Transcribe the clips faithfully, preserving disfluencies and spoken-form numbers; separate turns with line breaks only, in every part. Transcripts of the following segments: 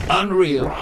Unreal.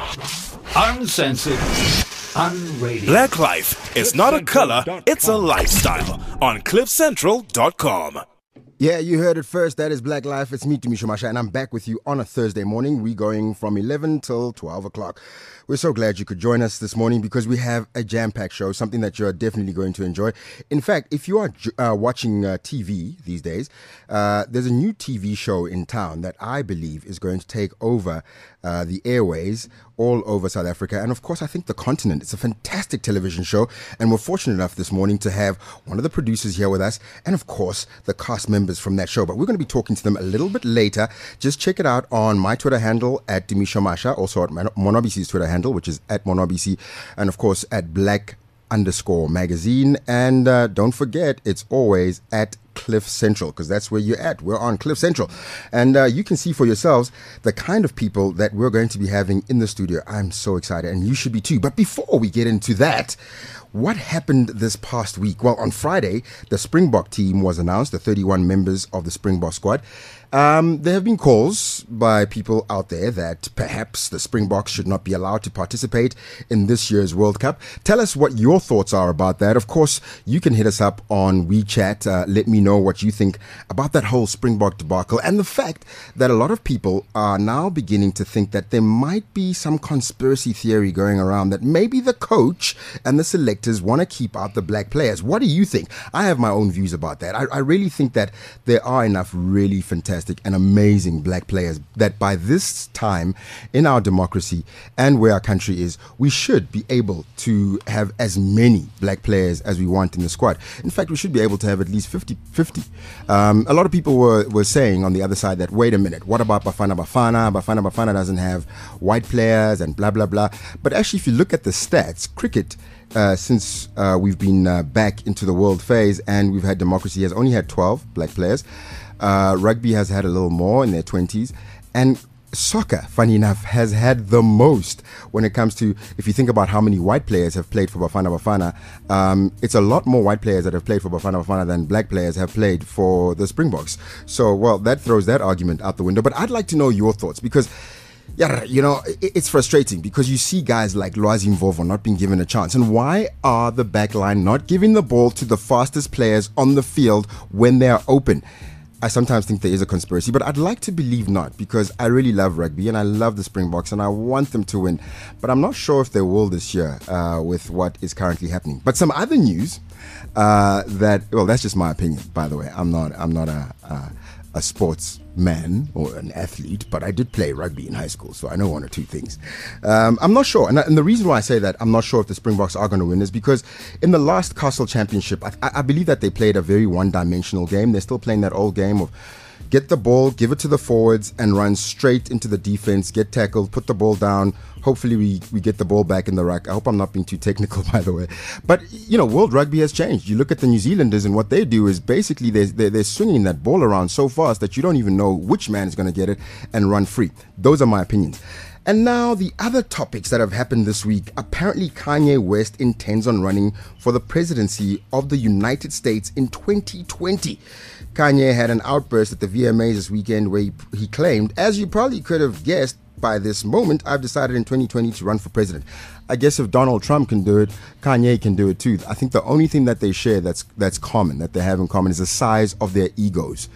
Uncensored. Unrated.
Black Life is not a color, it's a lifestyle. On cliff central dot com.
Yeah, you heard it first. That is Black Life. It's me, Tumisho Masha, and I'm back with you on a Thursday morning. We're going from eleven till twelve o'clock. We're so glad you could join us this morning because we have a jam-packed show, something that you're definitely going to enjoy. In fact, if you are uh, watching uh, T V these days, uh, there's a new T V show in town that I believe is going to take over uh, the airways all over South Africa and, of course, I think the continent. It's a fantastic television show, and we're fortunate enough this morning to have one of the producers here with us and, of course, the cast members from that show. But we're going to be talking to them a little bit later. Just check it out on my Twitter handle at Tumisho Masha, also at Monobisi's Twitter handle, which is at Monobisi, and, of course, at Black underscore magazine. And uh, don't forget, it's always at Cliff Central, because that's where you're at. We're on Cliff Central. And uh, you can see for yourselves the kind of people that we're going to be having in the studio. I'm so excited, and you should be too. But before we get into that, what happened this past week? Well, on Friday, the Springbok team was announced, the thirty-one members of the Springbok squad. Um, there have been calls by people out there that perhaps the Springboks should not be allowed to participate in this year's World Cup. Tell us what your thoughts are about that. Of course, you can hit us up on WeChat. Uh, let me know what you think about that whole Springbok debacle and the fact that a lot of people are now beginning to think that there might be some conspiracy theory going around that maybe the coach and the selectors want to keep out the black players. What do you think? I have my own views about that. I, I really think that there are enough really fantastic and amazing black players that by this time in our democracy and where our country is, we should be able to have as many black players as we want in the squad. In fact, we should be able to have at least fifty fifty. Um, a lot of people were, were saying on the other side that, wait a minute, what about Bafana Bafana? Bafana Bafana doesn't have white players and blah, blah, blah. But actually, if you look at the stats, cricket, Uh, since uh, we've been uh, back into the world phase and we've had democracy, has only had twelve black players. Uh, rugby has had a little more in their twenties. And soccer, funny enough, has had the most when it comes to, if you think about how many white players have played for Bafana Bafana, um, it's a lot more white players that have played for Bafana Bafana than black players have played for the Springboks. So, well, that throws that argument out the window. But I'd like to know your thoughts because, yeah, you know, it's frustrating because you see guys like Lwazi Mvovo not being given a chance. And why are the backline not giving the ball to the fastest players on the field when they are open? I sometimes think there is a conspiracy, but I'd like to believe not because I really love rugby and I love the Springboks and I want them to win. But I'm not sure if they will this year uh, with what is currently happening. But some other news uh, that, well, that's just my opinion, by the way. I'm not, I'm not a... a a sportsman or an athlete, but I did play rugby in high school, so I know one or two things. Um, I'm not sure, and, and the reason why I say that I'm not sure if the Springboks are going to win is because in the last Castle Championship, I, I believe that they played a very one-dimensional game. They're still playing that old game of get the ball, give it to the forwards, and run straight into the defense, get tackled, put the ball down. Hopefully we, we get the ball back in the ruck. I hope I'm not being too technical, by the way. But, you know, world rugby has changed. You look at the New Zealanders and what they do is basically they're, they're, they're swinging that ball around so fast that you don't even know which man is going to get it and run free. Those are my opinions. And now the other topics that have happened this week. Apparently Kanye West intends on running for the presidency of the United States in twenty twenty. Kanye had an outburst at the V M As this weekend where he, he claimed, as you probably could have guessed by this moment, I've decided in twenty twenty to run for president. I guess if Donald Trump can do it, Kanye can do it too. I think the only thing that they share that's that's common, that they have in common, is the size of their egos.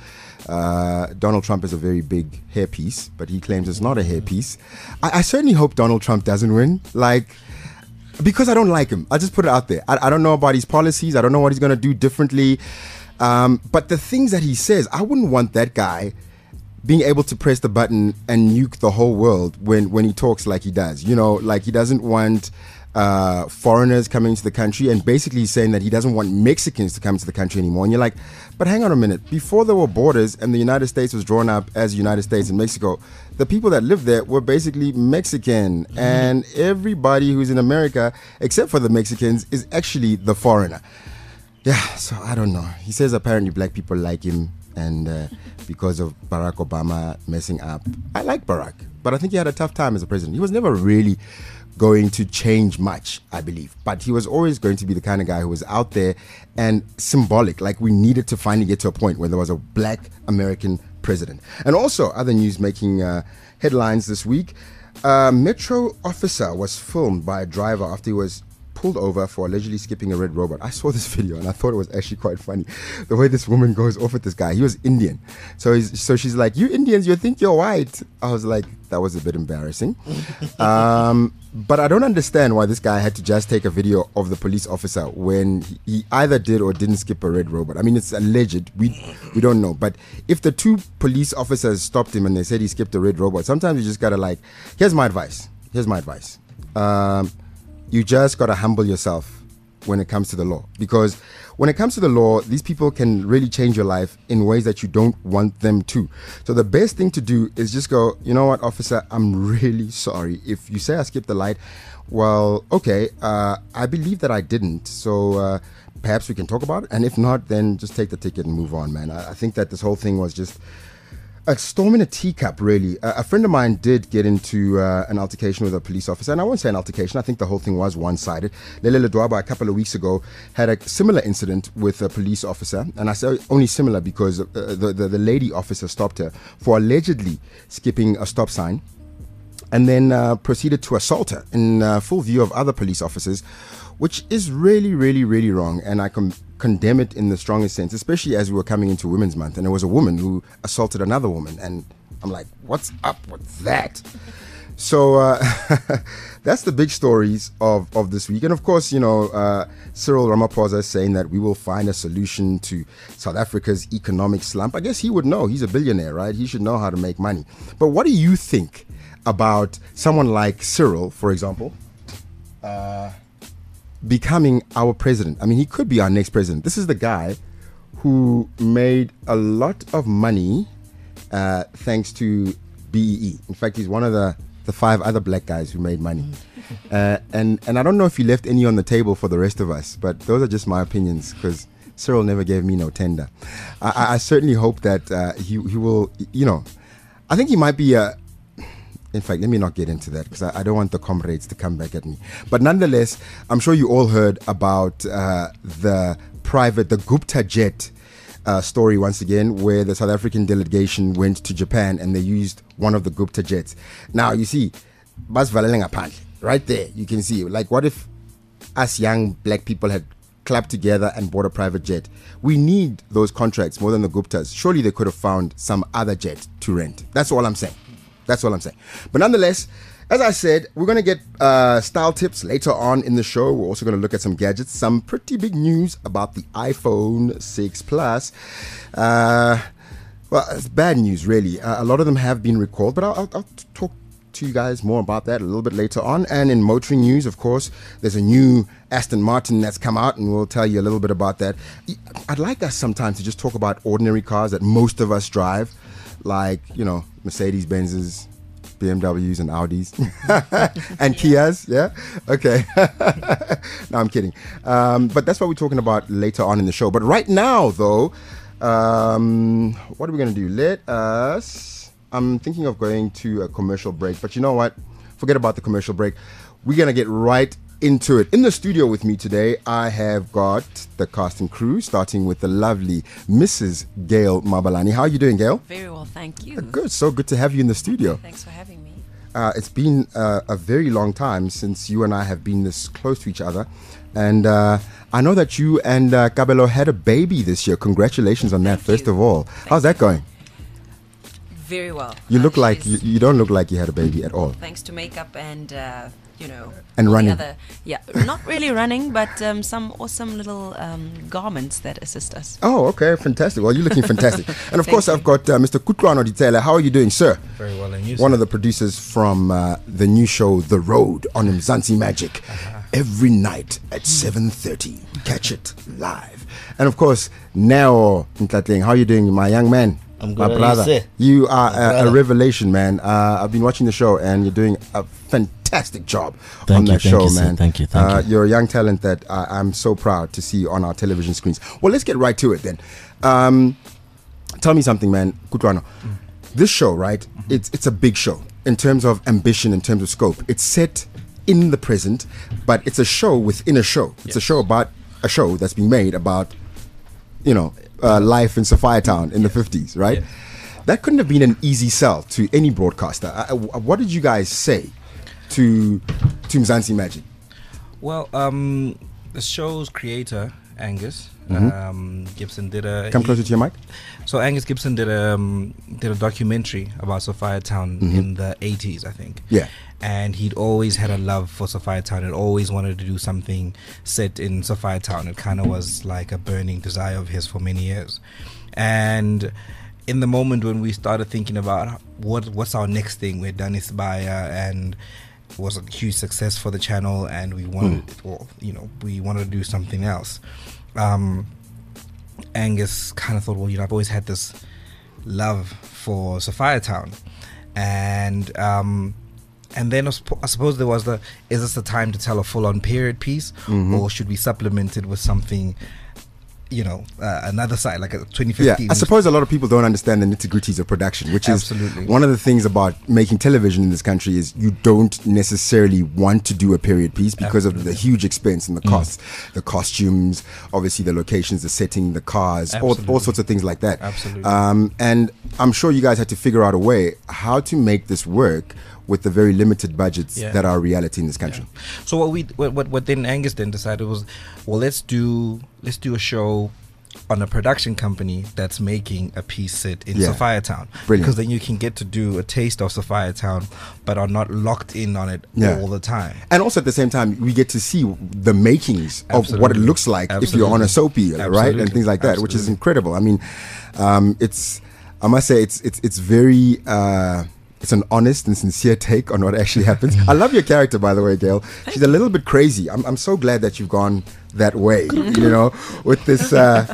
Uh, Donald Trump is a very big hairpiece, but he claims it's not a hairpiece. I, I certainly hope Donald Trump doesn't win. Like, because I don't like him. I'll just put it out there. I, I don't know about his policies. I don't know what he's going to do differently. Um, but the things that he says, I wouldn't want that guy being able to press the button and nuke the whole world when, when he talks like he does. You know, like he doesn't want uh, foreigners coming to the country, and basically he's saying that he doesn't want Mexicans to come to the country anymore. And you're like, but hang on a minute. Before there were borders and the United States was drawn up as United States and Mexico, the people that lived there were basically Mexican. Mm-hmm. And everybody who's in America, except for the Mexicans, is actually the foreigner. Yeah, so I don't know. He says apparently black people like him, and uh, because of Barack Obama messing up. I like Barack, but I think he had a tough time as a president. He was never really going to change much, I believe. But he was always going to be the kind of guy who was out there and symbolic. Like, we needed to finally get to a point where there was a black American president. And also, other news making uh, headlines this week. A metro officer was filmed by a driver after he was pulled over for allegedly skipping a red robot. I saw this video and I thought it was actually quite funny. The way this woman goes off at this guy. He was Indian. So he's, so she's like, you Indians, you think you're white. I was like, that was a bit embarrassing. um, but I don't understand why this guy had to just take a video of the police officer when he either did or didn't skip a red robot. I mean, it's alleged. We we don't know. But if the two police officers stopped him and they said he skipped a red robot, sometimes you just got to like, here's my advice. Here's my advice. Um, you just got to humble yourself when it comes to the law. Because when it comes to the law, these people can really change your life in ways that you don't want them to. So the best thing to do is just go, you know what, officer, I'm really sorry. If you say I skipped the light, well, okay, uh, I believe that I didn't. So uh, perhaps we can talk about it. And if not, then just take the ticket and move on, man. I, I think that this whole thing was just a storm in a teacup, really. Uh, a friend of mine did get into uh, an altercation with a police officer, and I won't say an altercation. I think the whole thing was one-sided. Lele Ledwaba, a couple of weeks ago, had a similar incident with a police officer, and I say only similar because uh, the, the the lady officer stopped her for allegedly skipping a stop sign, and then uh, proceeded to assault her in uh, full view of other police officers, which is really, really, really wrong, and I can condemn it in the strongest sense, especially as we were coming into Women's Month, and there was a woman who assaulted another woman, and I'm like, what's up with that? So uh, that's the big stories of, of this week. And of course, you know, uh, Cyril Ramaphosa is saying that we will find a solution to South Africa's economic slump. I guess he would know. He's a billionaire, right? He should know how to make money. But what do you think about someone like Cyril, for example, uh, becoming our president? I mean, he could be our next president. This is the guy who made a lot of money uh, thanks to B E E. In fact, he's one of the, the five other black guys who made money. Uh, and, and I don't know if he left any on the table for the rest of us, but those are just my opinions because Cyril never gave me no tender. I, I certainly hope that uh, he, he will, you know, I think he might be a, in fact, let me not get into that because I, I don't want the comrades to come back at me. But nonetheless, I'm sure you all heard about uh, the private, the Gupta jet uh, story once again, where the South African delegation went to Japan and they used one of the Gupta jets. Now, you see, Bas Valelenga Pandle, right there, you can see, like, what if us young black people had clubbed together and bought a private jet? We need those contracts more than the Guptas. Surely they could have found some other jet to rent. That's all I'm saying. That's all I'm saying. But nonetheless, as I said, we're going to get uh, style tips later on in the show. We're also going to look at some gadgets, some pretty big news about the iPhone six Plus. Uh, well, it's bad news, really. Uh, a lot of them have been recalled, but I'll, I'll, I'll talk to you guys more about that a little bit later on. And in motoring news, of course, there's a new Aston Martin that's come out, and we'll tell you a little bit about that. I'd like us sometimes to just talk about ordinary cars that most of us drive, like, you know, Mercedes-Benzes, B M Ws and Audis and Kias. Yeah. Okay. No, I'm kidding. Um, but that's what we're talking about later on in the show. But right now, though, um, what are we going to do? Let us, I'm thinking of going to a commercial break, but you know what? Forget about the commercial break. We're going to get right into it. In the studio with me today, I have got the cast and crew, starting with the lovely Missus Gail Mabalani. How are you doing, Gail?
Very well, thank you.
Uh, good. So good to have you in the studio.
Thanks for having me.
Uh, it's been uh, a very long time since you and I have been this close to each other. And uh, I know that you and uh, Kabelo had a baby this year. Congratulations on that,
Thank
first
you.
of all.
Thank
How's that
you.
going?
Very well.
You
Uh,
look like, you,
she's-
you don't look like you had a baby at all.
Thanks to makeup and, uh, you know.
And
all the
running.
Other, yeah, not really running, but um, some awesome little um, garments that assist us.
Oh, okay. Fantastic. Well, you're looking fantastic. And of
Thank
course,
you.
I've got uh, Mister Kutlwano Ditela. How are you doing, sir?
Very well, and you,
One
sir?
of the producers from uh, the new show The Road on Mzansi Magic, every night at seven thirty. Catch it live. And of course, Neo Ntatling. How are you doing, my young man?
I'm
My
good.
brother.
How you say?
You are
My
a, a
brother.
revelation, man. Uh, I've been watching the show and you're doing a fantastic job
Thank
on
you,
that
thank
show,
you, sir.
man.
Thank you, thank
uh,
you.
You're a young talent that uh, I'm so proud to see on our television screens. Well, let's get right to it then. Um, tell me something, man, Kutlwano. This show, right? It's it's a big show in terms of ambition, in terms of scope. It's set in the present, but it's a show within a show. It's a show about a show that's being made about, you know, uh, life in Sophia Town in the fifties, right?
Yeah.
that couldn't have been an easy sell to any broadcaster. Uh, what did you guys say to to Mzansi Magic?
Well, um, the show's creator, Angus
Mm-hmm.
um, Gibson, did a
Come
he-
closer to your mic.
So Angus Gibson did a um, did a documentary about Sophia Town
Mm-hmm.
in the eighties, I think.
Yeah.
And he'd always had a love for Sophia Town and always wanted to do something set in Sophia Town. It kind of was like a burning desire of his for many years. And in the moment when we started thinking about what what's our next thing, we're done Isibaya and it was a huge success for the channel, and we wanted,
Mm.
well, you know, we wanted to do something else. Um, Angus kind of thought, well, you know, I've always had this love for Sophia Town, and um, and then I supp- I suppose there was the, is this the time to tell a full-on period piece,
Mm-hmm.
or should we supplement it with something, you know, uh, another side, like a twenty
Yeah,
fifteen?
I suppose a lot of people don't understand the nitty-gritties of production, which is
Absolutely.
one of the things about making television in this country is you don't necessarily want to do a period piece because of the huge expense and the costs, the costumes, obviously the locations, the setting, the cars, all, all
Absolutely.
sorts of things like that.
Absolutely.
Um, and I'm sure you guys had to figure out a way how to make this work with the very limited budgets
Yeah.
that are a reality in this country.
So what we what, what what then Angus then decided was, well, let's do let's do a show on a production company that's making a piece set in
Yeah.
Sophia Town.
Brilliant.
Because then you can get to do a taste of Sophia Town, but are not locked in on it
Yeah.
all the time.
And also at the same time, we get to see the makings of what it
Absolutely.
looks like if you're on a soapy, right,
Absolutely.
and things like that, which is
Absolutely.
incredible. I mean, um, it's I must say it's it's it's very. Uh, it's an honest and sincere take on what actually happens. I love your character, by the way, Gail. She's a little bit crazy. I'm I'm so glad that you've gone that way. You know, with this. Uh,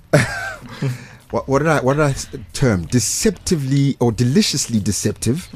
What, what did I what did I s- term deceptively or deliciously deceptive?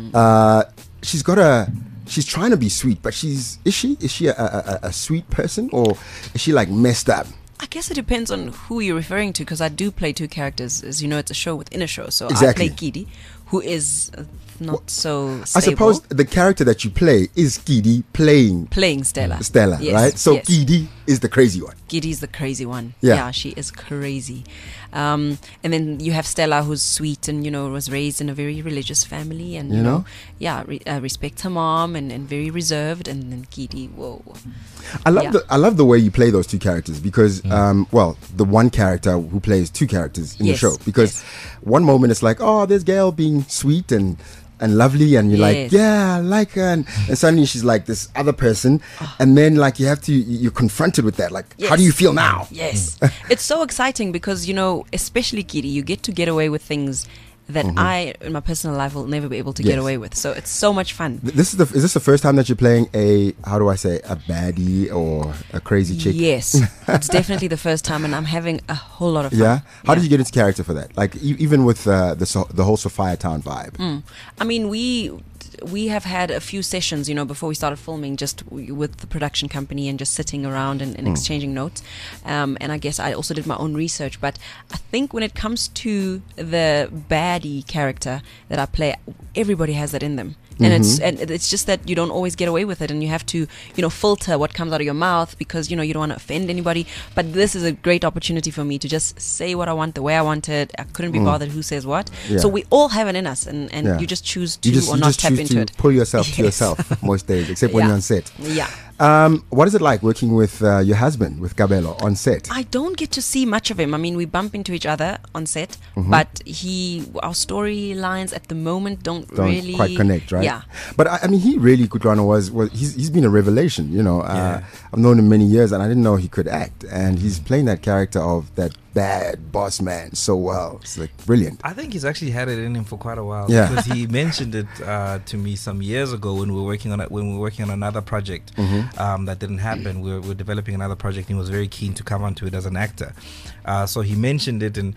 Uh, she's got a she's trying to be sweet, but she's is she is she a, a, a- a sweet person, or is she like messed up?
I guess it depends on who you're referring to, because I do play two characters. As you know, it's a show within a show. So
Exactly.
I play Gidi, who is uh, not so
I
stable.
suppose the character that you play is Gidi playing
Playing Stella.
Stella,
Yes,
right? So
yes.
Gidi is the crazy one.
Gidi's the crazy one.
Yeah.
she is crazy. Um, and then you have Stella, who's sweet and, you know, was raised in a very religious family and, you,
You
know,
know?
yeah, re- uh, respects her mom and, and very reserved. And then Gidi, whoa.
I love
Yeah.
the I love the way you play those two characters because um well the one character who plays two characters in
Yes,
the show because
yes.
one moment it's like, oh, there's Gail being sweet and and lovely and you're like,
Yes.
yeah, I like her, and, and suddenly she's like this other person and then like you have to you're confronted with that, like how do
Yes.
you feel now?
Yes. It's so exciting because, you know, especially Gidi, you get to get away with things that I, in my personal life, will never be able to get
Yes.
away with. So it's so much fun.
Th- This is the is this the first time that you're playing a how do I say a baddie or a crazy chick?
Yes, it's definitely the first time, and I'm having a whole lot of fun.
Yeah. How did you get into character for that? Like e- even with uh, the so- the whole Sophia Town vibe.
I mean, we we have had a few sessions, you know, before we started filming, just w- with the production company and just sitting around and, and exchanging notes. Um, and I guess I also did my own research. But I think when it comes to the baddie character that I play, everybody has that in them. And it's and it's just that you don't always get away with it, and you have to, you know, filter what comes out of your mouth because, you know, you don't want to offend anybody. But this is a great opportunity for me to just say what I want the way I want it. I couldn't be bothered who says what.
Yeah.
So we all have it in us, and, and
Yeah.
you just choose to
You just,
or
you
not
just
tap
choose
into
to
it.
pull yourself to
Yes.
yourself most days, except when
Yeah.
you're on set.
Yeah.
Um, what is it like working with uh, your husband, with Kabelo, on set?
I don't get to see much of him. I mean, we bump into each other on set,
Mm-hmm.
but he, our storylines at the moment don't,
Don't
really
quite connect, right?
Yeah.
But I, I mean, he really, Kudrana was, was he's, he's been a revelation, you know. Uh,
Yeah.
I've known him many years and I didn't know he could act. And he's playing that character of that bad boss man so well. It's like brilliant.
I think he's actually had it in him for quite a while.
Yeah.
Because he mentioned it uh, to me some years ago when we were working on it, when we were working on another project
Mm-hmm.
um, that didn't happen. We were, we were developing another project. And he was very keen to come onto it as an actor. Uh, so he mentioned it, and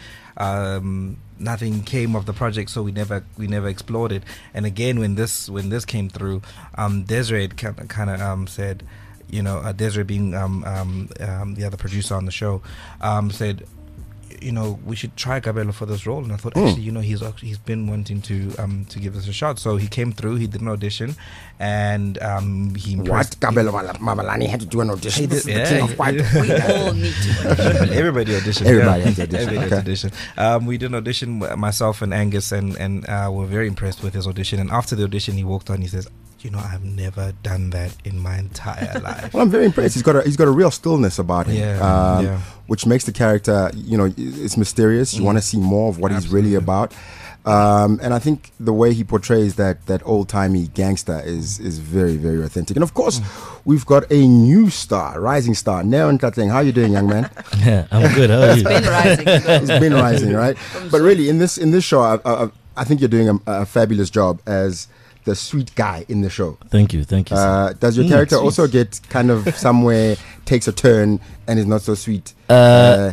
um, nothing came of the project. So we never we never explored it. And again, when this when this came through, um, Desiree kind of kind of um, said, you know, uh, Desiree being um, um, um, the other producer on the show, um, said, you know, we should try Gabelo for this role. And I thought,
Mm.
actually, you know, he's actually, he's been wanting to um to give this a shot. So he came through. He did an audition, and um he
What?
impressed-
Gabelo Mabalani had to do an audition.
He
This
did-
is the
yeah,
king of
he-
white.
We all need to.
Everybody auditioned.
Everybody
yeah.
had to audition,
Everybody had to
okay.
audition. Um, we did an audition, uh, myself and Angus, and and uh, were very impressed with his audition. And after the audition, he walked on. He says, "You know, I've never done that in my entire life."
Well, I'm very impressed. He's got a he's got a real stillness about him,
Yeah,
um,
yeah.
which makes the character, you know, it's mysterious. You
Mm.
want to see more of what he's really about, um, and I think the way he portrays that that old timey gangster is is very very authentic. And of course, we've got a new star, rising star, Neon Tateng. How you doing, young man?
Yeah, I'm good. How are you?
Been rising.
He's been rising, right? But really, in this in this show, I, I, I think you're doing a, a fabulous job as the sweet guy in the show.
Thank you, thank you. sir.
Uh, does your
Mm,
character
sweet.
also get kind of somewhere takes a turn and is not so sweet?
Uh,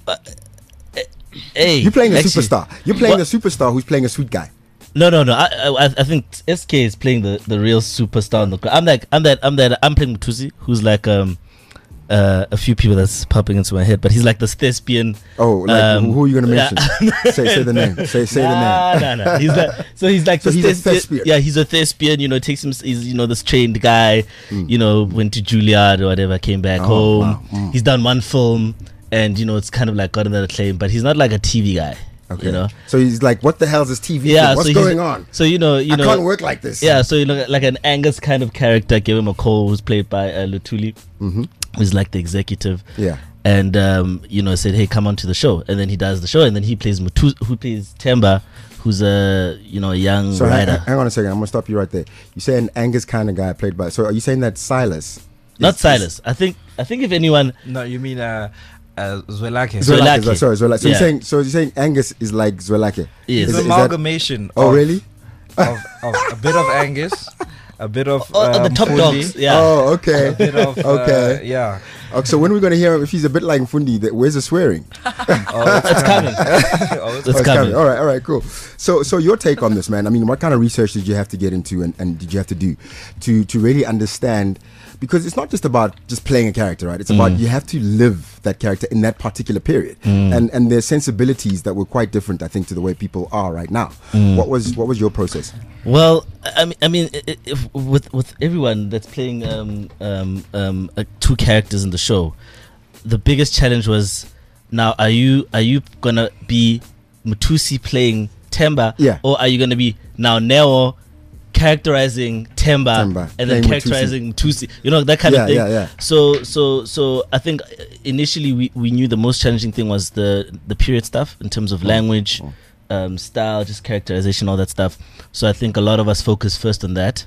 hey,
you're playing a
actually-
superstar. You're playing
What?
a superstar who's playing a sweet guy.
No, no, no. I, I, I think S K is playing the, the real superstar on the ground. I'm like, I'm that, I'm that. I'm playing Mutusi, who's like um, uh, a few people that's popping into my head, but he's like this thespian.
Oh, like
Um,
who are you going to
yeah.
mention? say say the name. Say say
nah,
the name.
Nah, nah. He's like, so he's like
So
this
he's a
thespi-
thespian.
Yeah, he's a thespian. You know, takes him. He's you know this trained guy.
Mm.
You know, went to Juilliard or whatever, came back
Oh,
home.
wow. Mm.
He's done one film, and you know it's kind of like gotten that acclaim, but he's not like a T V guy.
Okay.
You know.
So he's like, what the hell's this T V?
Yeah.
thing? What's
so he's-
going on?
So you know, you
I
know,
can't work like this.
yeah, so you know, like an Angus kind of character, gave him a call, who's played by uh, Lutuli,
Mm-hmm.
who's like the executive,
Yeah.
and um, you know, said, "Hey, come on to the show," and then he does the show, and then he plays Mutu, who plays Temba, who's a you know a young
So hang,
writer.
hang on a second. I'm gonna stop you right there. You say an Angus kind of guy played by. So are you saying that Silas?
Not
is-
Silas. I think. I think if anyone,
No, you mean uh, uh, Zwelake.
Zwelake.
Zwelake.
Sorry, Zwelake. So
Yeah.
you're saying so you're saying Angus is like Zwelake?
Yes.
Is,
It's
is
an
that-
amalgamation.
Oh
of,
really?
Of, of a bit of Angus, a bit of
oh,
um,
the top
Fundi,
dogs, yeah.
Oh okay.
a bit of uh,
Okay.
yeah.
Okay, so when are we going to hear him? If he's a bit like Fundi, that, where's the swearing?
Oh,
It's coming.
oh, it's
It's
Oh,
coming.
All right, all right, cool. So, so your take on this, man? I mean, what kind of research did you have to get into, and, and did you have to do to to really understand? Because it's not just about just playing a character, right? It's about
Mm.
you have to live that character in that particular period,
Mm.
and and there's sensibilities that were quite different, I think, to the way people are right now.
Mm.
What was what was your process?
Well, I mean, I mean, i- i- if, with with everyone that's playing um, um, um, uh, two characters in the show, the biggest challenge was now: are you are you gonna be Mutusi playing Temba,
Yeah.
or are you gonna be now Neo characterizing Temba,
Temba,
and then
playing
characterizing Mutusi? You know, that kind
Yeah,
of thing.
yeah, yeah.
So, so, so I think uh, initially we, we knew the most challenging thing was the the period stuff in terms of language, um, style, just characterization, all that stuff. So I think a lot of us focus first on that,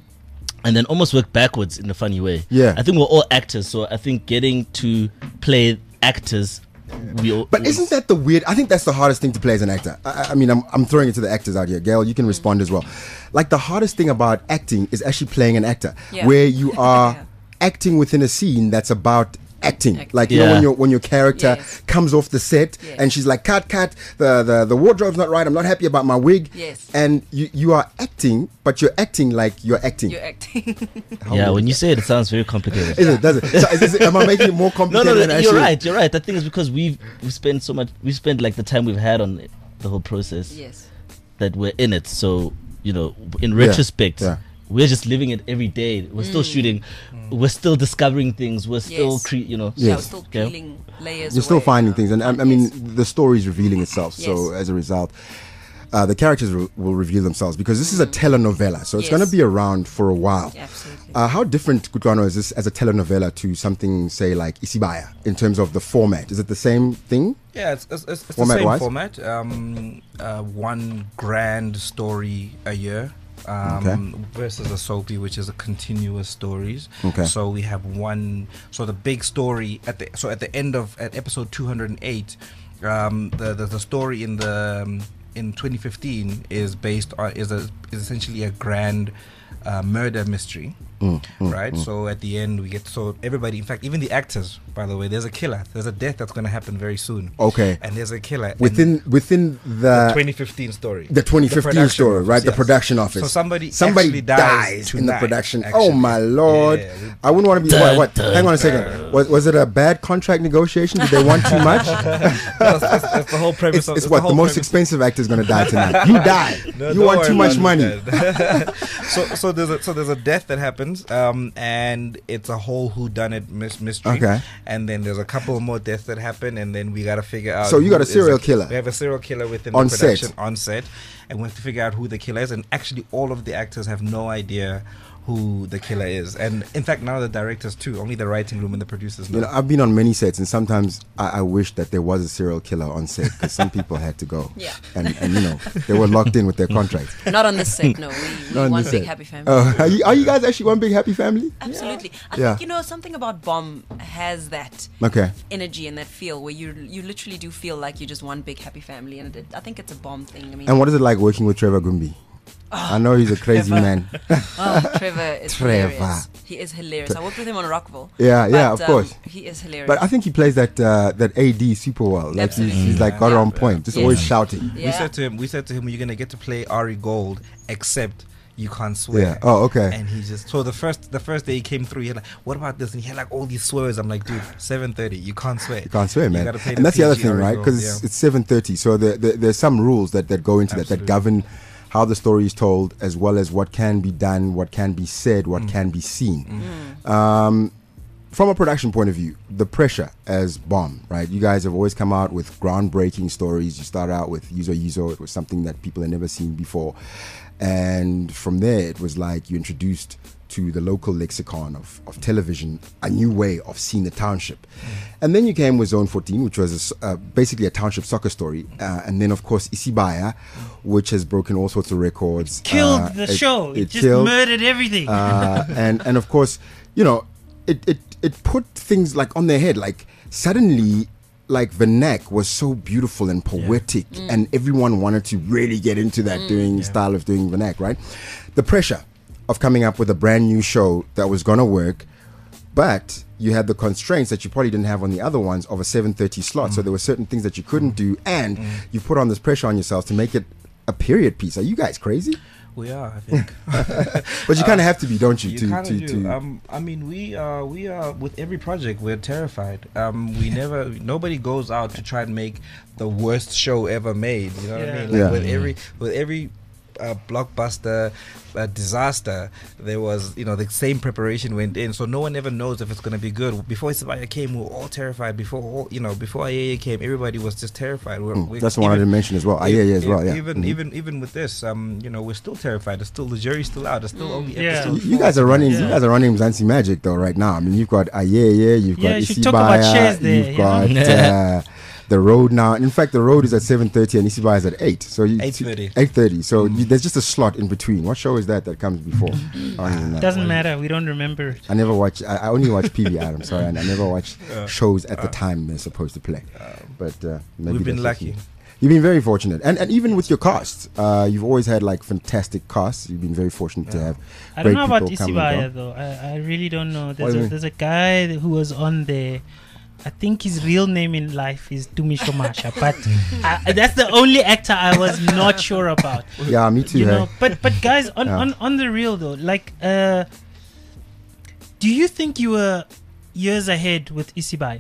and then almost work backwards in a funny way.
Yeah.
I think we're all actors, so I think getting to play actors, we all.
But isn't that the weird? I think that's the hardest thing to play as an actor. I, I- I mean, I'm, I'm throwing it to the actors out here. Gail, you can respond as well. Like the hardest thing about acting is actually playing an actor,
Yeah.
where you are
Yeah.
acting within a scene that's about acting.
Act-
Like you know
Yeah.
when your when your character
Yes.
comes off the set
Yes.
and she's like, "Cut, cut! The, the the wardrobe's not right. I'm not happy about my wig."
Yes.
And you you are acting, but you're acting like you're acting.
You're acting.
How
Yeah,
weird
when
is
you
that?
say it, it sounds very complicated.
Is it? Does it? So is, is it? Am I making it more
No,
complicated
no,
than
no,
actually?
you're right. You're right. The thing is because we've we spent so much. We spent like the time we've had on it, the whole process
Yes.
that we're in it. So you know, in
Yeah,
retrospect,
yeah.
we're just living it every day. We're still shooting. We're still discovering things. We're still
Yes.
cre- you know.
Yeah,
Yes.
we're still
Okay.
peeling layers.
You're still
away.
finding things, and I, I mean,
Yes.
the story is revealing itself. So
Yes.
as a result, uh, the characters will, will reveal themselves because this is a telenovela, so it's
Yes.
going to be around for a while.
Absolutely.
Uh, how different, Kutlwano, is this as a telenovela to something, say, like Isibaya, in terms of the format? Is it the same thing?
Yeah, it's, it's, it's the
Format
same
wise?
format. Um, uh, one grand story a year. Um,
Okay.
Versus a soapy, which is a continuous stories.
Okay.
So we have one. So the big story at the so at the end of at episode two hundred eight, um, the, the the story in the um, in twenty fifteen is based on is a is essentially a grand uh, murder mystery.
Mm, mm,
right,
mm.
so at the end we get so everybody, in fact, even the actors. By the way, there's a killer. There's a death that's going to happen very soon.
Okay,
and there's a killer
within within the,
the twenty fifteen story.
The twenty fifteen
the
story,
office,
right? The
yes.
production office.
So somebody
somebody
actually
dies,
dies
in the
tonight,
production.
actually.
Oh my lord!
Yeah.
I wouldn't want to be.
Dun,
What? what?
dun,
Hang on a second. Was, was it a bad contract negotiation? Did they want too much?
that's, that's, that's the whole premise.
It's,
of,
it's
that's
what
the,
the most
premise.
expensive actor is going to die tonight. You die.
No,
you
don't
want
worry
too much
about
money.
it. so so there's a so there's a death that happens, um, and it's a whole whodunit mis- mystery.
Okay.
And then there's a couple more deaths that happen, and then we got to figure out.
So you
who
got a
is
serial
the-
killer.
We have a serial killer within
On
the production
set.
on set, and we have to figure out who the killer is. And actually, all of the actors have no idea who the killer is, and in fact, now the directors too. Only the writing room and the producers know.
You know, I've been on many sets, and sometimes I, I wish that there was a serial killer on set because some people had to go.
Yeah.
And, and you know, they were locked in with their contracts.
Not on this set, no. We,
Not
we
on
one
this
big
set.
happy family.
Oh, are you, are you guys actually one big happy family?
Absolutely. I
Yeah.
think, you know, something about Bomb has that
Okay.
energy and that feel where you you literally do feel like you're just one big happy family. And it, I think it's a Bomb thing. I mean,
And what is it like working with Trevor Gumbi? I know he's a crazy man.
oh, Trevor is
Trevor.
hilarious. He is hilarious. I worked with him on Rockville.
Yeah, yeah,
but,
of course.
Um, he is hilarious.
But I think he plays that uh, that A D super well. Like he's,
Absolutely.
he's like got it
Yeah.
on point, just
Yes.
always shouting.
yeah.
We said to him, we said to him, you're gonna get to play Ari Gold, except you can't swear.
Yeah. Oh, okay.
And he just so the first the first day he came through, he had like, what about this? And he had like all these swears. I'm like, dude, seven thirty, you can't swear.
You can't swear, man.
gotta play
And that's the other
P G
thing, right?
Gold,
Because it's,
yeah.
it's seven thirty, so the, the, there's some rules that, that go into that that
Absolutely.
govern how the story is told, as well as what can be done, what can be said, what can be seen. Um, from a production point of view, the pressure as Bomb, right? You guys have always come out with groundbreaking stories. You start out with Yuzo Yuzo. It was something that people had never seen before. And from there, it was like you introduced to the local lexicon of, of television a new way of seeing the township. And then you came with Zone fourteen, which was a s uh, basically a township soccer story. Uh, and then, of course, Isibaya, which has broken all sorts of records.
Killed
Uh,
the
it-
show. It,
it
just
killed.
murdered everything.
Uh, and and of course, you know, it it it put things like on their head. Like suddenly, like Vernac was so beautiful and poetic, and everyone wanted to really get into that doing style of doing Vernac, right? The pressure of coming up with a brand new show that was gonna work, but you had the constraints that you probably didn't have on the other ones of a seven thirty slot. So there were certain things that you couldn't do, and you put on this pressure on yourself to make it a period piece. Are you guys crazy?
We are, I think.
But you kind of have to be, don't you?
You
to,
kind
to,
of do.
to
Um, I mean, we are we are with every project. We're terrified. Um, we never. Nobody goes out to try and make the worst show ever made. You know what I
Yeah.
mean? Like
Yeah.
with every with every uh, blockbuster uh, disaster, there was you know the same preparation went in. So no one ever knows if it's going to be good. Before Isibaya came, we were all terrified. Before all, you know, before Ayeye came, everybody was just terrified. We're,
Mm,
we
that's the one I
even-
didn't mention as well. Ah, yeah, yeah, as well. Yeah.
Even
Mhm.
even even with this, um, you know, we're still terrified. It's still the jury's still out. It's still only
Yeah.
episode.
You, you guys are running. You
Yeah.
guys are running Mzansi Magic though right now. I mean, you've got Ayeye, you've
Yeah,
got
you should talk about
Isibaya,
shares there,
you've
you
got uh, the road now. In fact, the road is at seven thirty and Isibaya is at eight. So you
eight thirty.
Eight thirty. So you, there's just a slot in between. What show is that that comes before? I don't even know.
Doesn't matter. We don't remember it.
I never watch. I, I only watch P V R. I'm sorry, and I never watch shows at the time they're supposed to play. But uh, maybe
We've been
that's just
lucky.
me. You've been very fortunate, and and even with your cast, uh, you've always had like fantastic casts. You've been very fortunate to have.
I don't
great
know about
people come and
Isibaya
go.
though. I, I really don't know.
What
There's
do you
a,
mean?
there's a guy who was on there. I think his real name in life is Dumisho Masha, but I, that's the only actor I was not sure about.
Yeah, me too.
You
hey.
know, but but guys, on,
Yeah.
on on the real though, like, uh, do you think you were years ahead with Isibaya?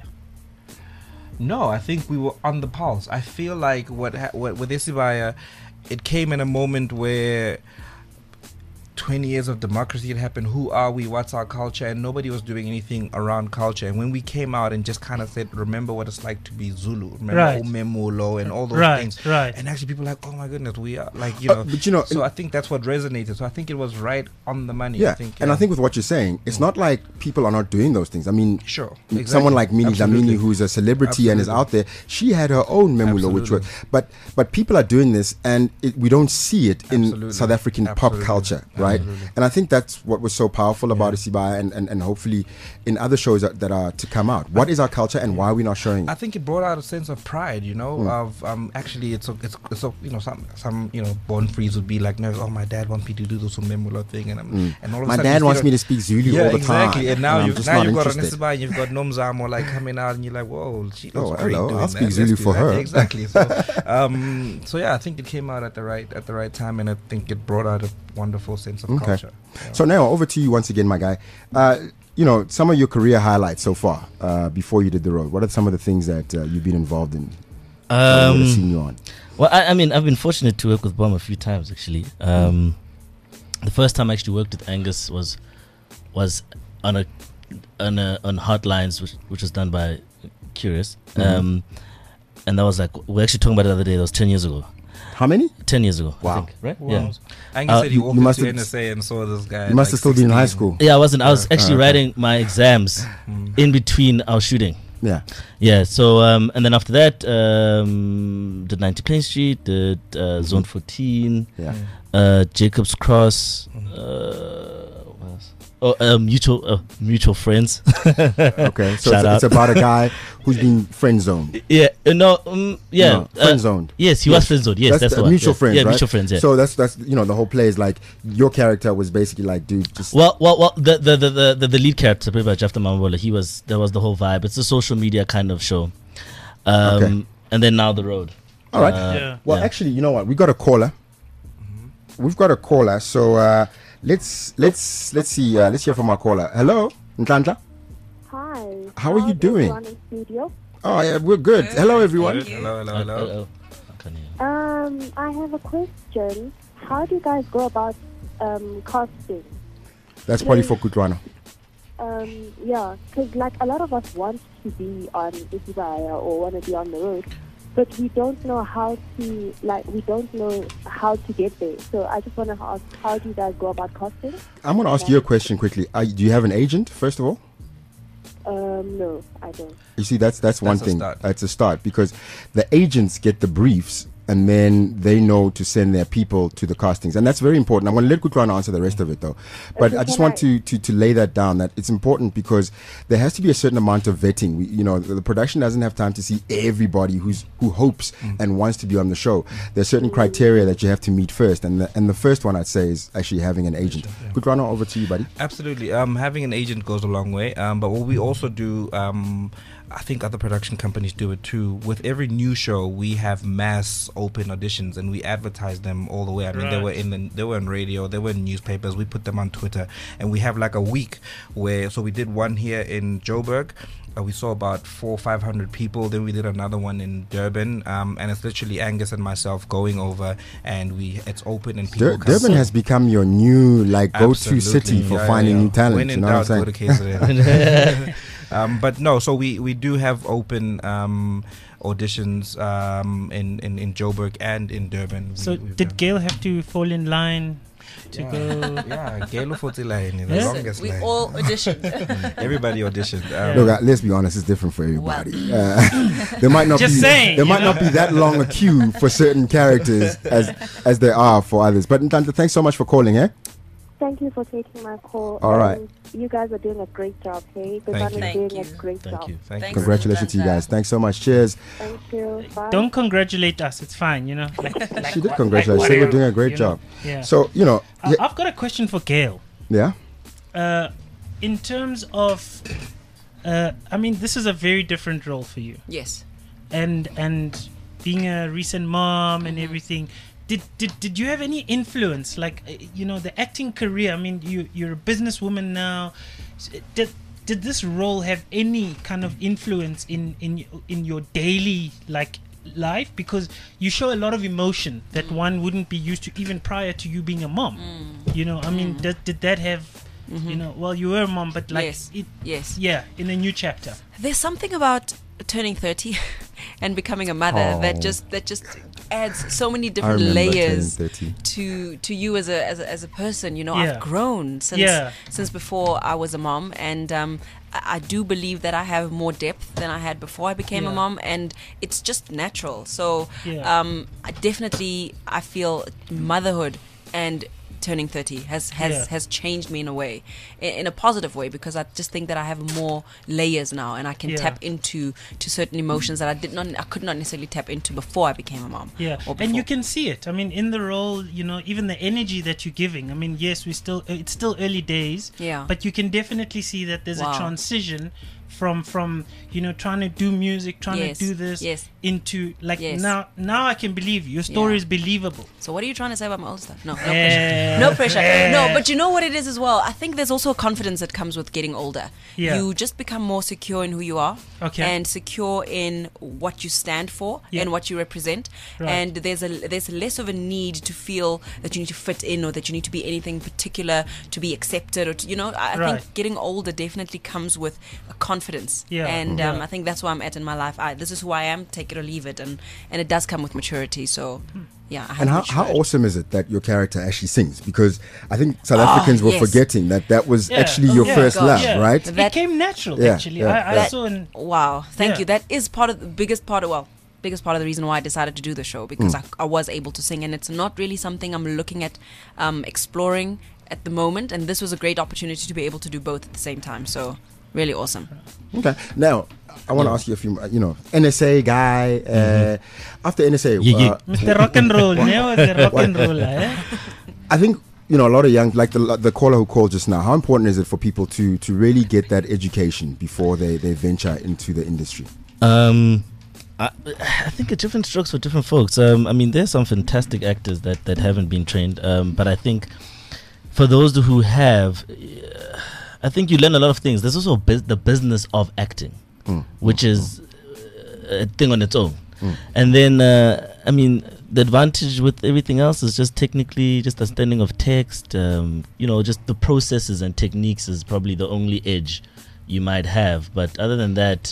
No, I think we were on the pulse. I feel like what ha- what with Isibaya, it came in a moment where twenty years of democracy had happened. Who are we? What's our culture? And nobody was doing anything around culture. And when we came out and just kind of said, remember what it's like to be Zulu, remember
Right.
Umemulo and all those
Right,
things.
right.
And actually people are like, oh my goodness, we are like, you
Uh,
know.
but you know,
so I think that's what resonated. So I think it was right on the money.
Yeah,
I think,
and
yeah.
I think with what you're saying, it's not like people are not doing those things. I mean,
Sure,
m-
exactly.
someone like Mini
Absolutely.
Dlamini, who's a celebrity and is
Absolutely.
out there, she had her own Memulo, which
Absolutely.
was, but but people are doing this, and it, we don't see it in
Absolutely.
South African pop
Absolutely.
culture, right? right?
Absolutely.
And I think that's what was so powerful about Isibaya, and, and, and hopefully in other shows that, that are to come out. What is our culture, and why are we not showing
I
it?
think it brought out a sense of pride, you know,
Mm.
of um actually it's a, it's it's a, you know some some you know born frees would be like, no, oh, my dad wants me to do this Memula thing, and I'm,
Mm.
and all of a
My
sudden
dad
you
wants
see
me
that-
to speak Zulu
yeah,
all the
exactly.
time.
And now
I'm
you've
just
now
not
you've got
interested.
Anisba, you've got Nomzamo like coming out, and you're like, whoa, she looks
Oh,
great
hello,
doing
I'll
that.
speak
Let's
Zulu
do
for
that.
her.
Exactly. So, um, so yeah, I think it came out at the right at the right time, and I think it brought out a wonderful sense of
Okay.
culture. Yeah.
So now over to you once again, my guy. Uh, you know, some of your career highlights so far, uh, before you did the road. What are some of the things that uh, you've been involved in? that we would have seen
Um,
you on.
well, I, I mean, I've been fortunate to work with Bomb a few times actually. Um, the first time I actually worked with Angus was was on a on a on Hotlines, which which was done by Curious,
Mhm.
um, and that was like we were actually talking about it the other day. That was ten years ago.
How many?
Ten years ago.
Wow.
I think, right?
Wow.
Yeah.
Angus
Uh,
said he
you-
walked
you must
into
have-
N S A and saw this guy.
You
at
must
like
have still been in high
sixteen.
school.
Yeah, I wasn't. I was
Uh,
actually
okay.
writing my exams
Mm.
in between our shooting.
Yeah.
Yeah. So um, and then after that, um, did ninety Plain Street, did uh, Zone fourteen,
Yeah.
uh, Jacob's Cross. Uh, what else? Oh, uh, mutual uh, mutual friends.
Okay. So
Shout
it's, it's
out.
about a guy who's been friend zoned.
Yeah. Uh, no. Um, yeah.
No,
uh,
friend zoned.
yes, he was friend zoned. Yes, that's,
the
the one.
mutual
yeah.
friends.
Yeah,
right?
mutual friends. Yeah.
So that's that's you know the whole play is like your character was basically like, dude, just
Well, well, well. The the the the, the, the lead character, played by Jafta Mambola, he was that was the whole vibe. It's a social media kind of show. Um,
Okay.
And then now the road.
all right.
Uh,
Yeah.
Well,
yeah.
actually, you know what? We got a caller. We've got a caller. So uh, let's let's let's see. Uh, let's hear from our caller. Hello, Nhlanhla.
Hi.
How are you
How's
doing?
everyone in studio?
Oh yeah, we're good. Hello, everyone.
Hello, hello,
Uh,
hello.
uh, uh, I can't hear.
Um, I have a question. How do you guys go about um, casting?
That's probably for Kutlwana.
Um, yeah, because like a lot of us want to be on Isibaya or want to be on the road, but we don't know how to, like, we don't know how to get there. So I just want to ask, how do you guys go about casting?
I'm going to ask you a question quickly. Are, do you have an agent, first of all?
Um, no, I don't.
You see, that's that's one
That's a
thing.
start.
That's a start because the agents get the briefs and then they know to send their people to the castings, and that's very important. I'm going to let Kutlwana answer the rest of it though, but
Okay,
I just
can
want
I-
to, to to lay that down. That it's important because there has to be a certain amount of vetting. We, you know, the, the production doesn't have time to see everybody who's who hopes and wants to be on the show. There's certain criteria that you have to meet first, and the, and the first one I'd say is actually having an agent. Kutlwana, over to you, buddy.
Absolutely. Um, having an agent goes a long way. Um, but what we also do, um, I think other production companies do it too. With every new show, we have mass open auditions and we advertise them all the way. I mean, they
Right.
were in the, they were in radio, they were in newspapers. We put them on Twitter, and we have like a week where. So we did one here in Joburg. Uh, we saw about four, five hundred people. Then we did another one in Durban, um, and it's literally Angus and myself going over, and we it's open and people.
Dur-
come.
Durban has become your new like go-to
Absolutely.
city for
Yeah,
finding
yeah.
new talent.
When
You
in
know what I'm
doubt,
saying?
go to K Z N. um, but no, so we, we do have open um, auditions um, in, in, in Joburg and in Durban. We-
So
we've
did
done-
Gail have to fall in line to
yeah.
go?
Yeah, Gail Fotila, the
Yeah.
longest
We
line.
all auditioned.
Everybody auditioned. Um,
Look, uh, let's be honest, it's different for everybody. Uh, there might not
Just
be
saying,
there
you
might
know?
not be that long a queue for certain characters as as there are for others. But Nhlanhla, thanks so much for calling, eh?
Thank you for taking my call.
All right.
And you guys are doing a great job, okay? The
Thank
is
you.
doing
Thank
a
you.
great
Thank
job.
you.
Thank
Thanks.
you.
Congratulations to you guys. Thanks so much. Cheers.
Thank you. Bye.
Don't congratulate us. It's fine, you know. Like, like
She did
what-
congratulate.
like
She said we're
whatever,
doing a great
you know?
job.
Yeah.
So, you know,
I-
yeah,
I've got a question for Gail.
yeah.
Uh, in terms of, uh, I mean, this is a very different role for you,
Yes.
and and being a recent mom and everything. Did, did did you have any influence, like uh, you know, the acting career? I mean, you you're a businesswoman now. S- Did did this role have any kind of influence in in in your daily like life? Because you show a lot of emotion that one wouldn't be used to even prior to you being a mom. You know, I mean, did, did that have, you know, well, you were a mom, but like,
Yes.
it,
Yes.
yeah, in a new chapter.
There's something about turning thirty and becoming a mother
Oh.
that just that just adds so many
I
different
remember
layers
turning thirty.
to to you as a as a, as a person. You know,
Yeah.
I've grown since
Yeah.
since before I was a mom, and um, I, I do believe that I have more depth than I had before I became
Yeah.
a mom, and it's just natural. So
Yeah.
um, I definitely I feel motherhood and turning thirty has has,
Yeah.
has changed me in a way, in, in a positive way, because I just think that I have more layers now, and I can
Yeah.
tap into to certain emotions that I did not, I could not necessarily tap into before I became a mom.
Yeah,
or
and you
before.
can see it. I mean, in the role, you know, even the energy that you're giving. I mean, yes, we still it's still early days.
Yeah.
But you can definitely see that there's
Wow.
a transition from from you know trying to do music, trying
Yes,
to do this
yes.
into like
Yes.
now now I can believe you. Your story
Yeah.
is believable.
So what are you trying to say about my old stuff? No, no
Eh.
pressure. No pressure. No, but you know what it is as well? I think there's also a confidence that comes with getting older.
Yeah.
You just become more secure in who you are.
Okay.
And secure in what you stand for
Yeah.
and what you represent.
Right.
And there's a there's less of a need to feel that you need to fit in or that you need to be anything particular to be accepted, or to, you know, I, I
Right.
think getting older definitely comes with a confidence.
Yeah.
And um,
Yeah.
I think that's where I'm at in my life. I, this is who I am, take it or leave it, and and it does come with maturity. So yeah, I have
And how, how
matured.
awesome is it that your character actually sings? Because I think South Africans were
yes.
forgetting that that was
Yeah.
actually
Oh,
your
yeah.
first
gosh.
love,
Yeah.
right?
That-
it came natural,
Yeah,
actually.
yeah,
I, I
yeah.
saw in
Wow, thank
Yeah.
you. That is part of the biggest part of well, biggest part of the reason why I decided to do the show, because
Mm.
I, I was able to sing, and it's not really something I'm looking at um, exploring at the moment. And this was a great opportunity to be able to do both at the same time. So really awesome.
Okay. Now, I want to ask you a few, you know, N S A guy. Uh,
Mm-hmm.
After N S A,
Yeah, yeah.
uh,
Mister Rock and Roll. Neo is a rock and roller. Eh?
I think you know a lot of young, like the the caller who called just now. How important is it for people to to really get that education before they they venture into the industry?
Um, I, I think it's different strokes for different folks. Um, I mean, there's some fantastic actors that, that haven't been trained. Um, but I think for those who have, uh, I think you learn a lot of things. There's also a bus- the business of acting,
Mm.
which is uh, a thing on its own.
Mm.
And then, uh, I mean, the advantage with everything else is just technically just understanding of text. Um, you know, just the processes and techniques is probably the only edge you might have. But other than that,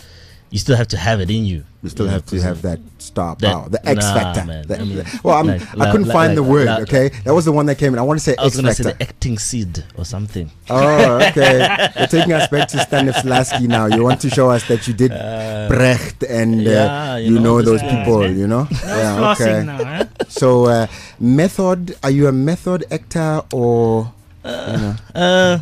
you still have to have it in you.
You still
you know,
have to
'cause
have that star
that-
power, the X
nah,
factor.
man.
The-
I mean,
the- well, I'm,
like,
I
la-
couldn't
la-
find
like,
the word.
la-
Okay, that was the one that came in. I want to say
I was
X
gonna say
factor.
the acting seed or something.
Oh, okay. You're taking us back to Stanislavski now. You want to show us that you did Brecht and uh,
yeah,
you,
you
know,
know,
those
this
people,
guys, eh?
you know?
No flossing now. Eh?
So, uh, method, are you a method actor or. you know?
Uh,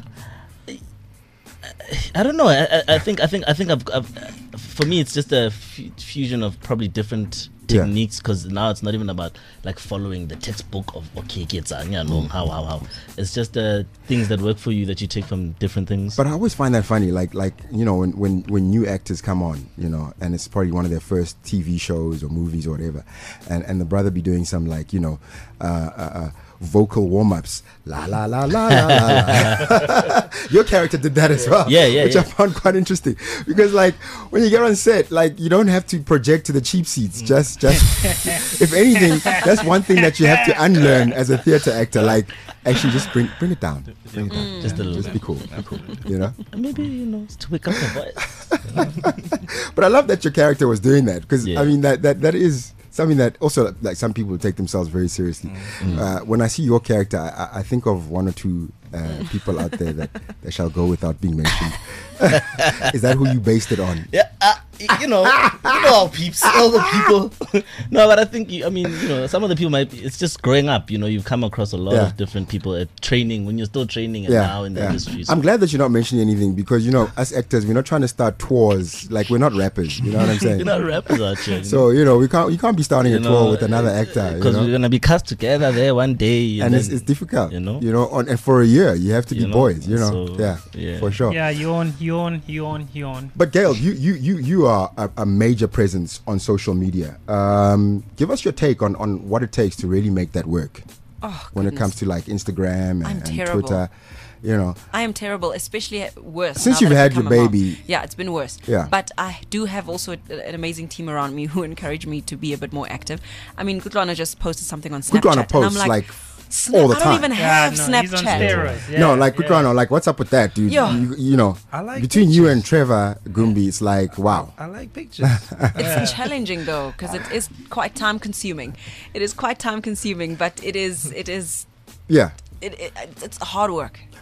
I don't know. I, I, I think I think I think I've, I've for me it's just a f- fusion of probably different
Yeah.
techniques, because now it's not even about like following the textbook of okay, kids, uh, yeah, no, how how how. It's just uh, things that work for you that you take from different things.
But I always find that funny, like like you know when, when when new actors come on, you know, and it's probably one of their first T V shows or movies or whatever, and and the brother be doing some like you know, uh, uh, uh, vocal warm ups, la la la la la la. la. Your character did that as well,
Yeah, yeah,
which
yeah.
I found quite interesting because like when you get on set, like you don't have to project to the cheap seats. Just just if anything, that's one thing that you have to unlearn as a theater actor. Like actually, just bring bring it down, bring it down.
Just a little
Just be cool, be cool, you know.
Maybe you know it's to wake up the voice.
But I love that your character was doing that because
Yeah.
I mean that, that that is something that also like some people take themselves very seriously. Uh, when I see your character, I, I think of one or two uh, people out there that, that shall go without being mentioned. Is that who you based it on?
Yeah, uh, y- you know, you know how peeps, all the people. No, but I think you, I mean, you know, some of the people might. Be, it's just growing up. You know, you've come across a lot
Yeah.
of different people at training when you're still training and
Yeah,
now in the
yeah.
industry. So
I'm glad that you're not mentioning anything because you know, us actors, we're not trying to start tours. Like we're not rappers. You know what I'm saying?
you're not rappers out here. You
So you know, we can't you can't be starting
You
a
know,
tour with another actor. You
because
know?
we're gonna be cast together there one day,
and
then,
it's, it's difficult,
you know?
You know, on, and for a year you have to be
You know,
boys. You know,
so,
yeah,
yeah.
for sure.
Yeah, yawn, yawn, yawn, yawn.
But Gail, you you you you are a, a major presence on social media. Um, give us your take on, on what it takes to really make that work
Oh,
when it
goodness.
comes to like Instagram and,
I'm
and
terrible.
Twitter. You know,
I am terrible, especially at worse.
Since
now
you've
that I've
had your
become a mom.
baby.
Yeah, it's been worse.
Yeah.
But I do have also a- an amazing team around me who encourage me to be a bit more active. I mean, Kutlwana just posted something on Snapchat.
Kutlwana
and
posts
I'm
like,
Snap-
all the
I don't
time.
even
Yeah,
have
no, he's on
Snapchat.
steroids. Yeah,
no, like
yeah.
Kutlwana, like what's up with that, dude?
Yeah.
You, you know,
I like
between you
pictures.
and Trevor Gumbi, it's like wow.
I like pictures.
It's challenging though, because it is quite time consuming. It is quite time consuming, but it is it is
Yeah.
it, it it's hard work.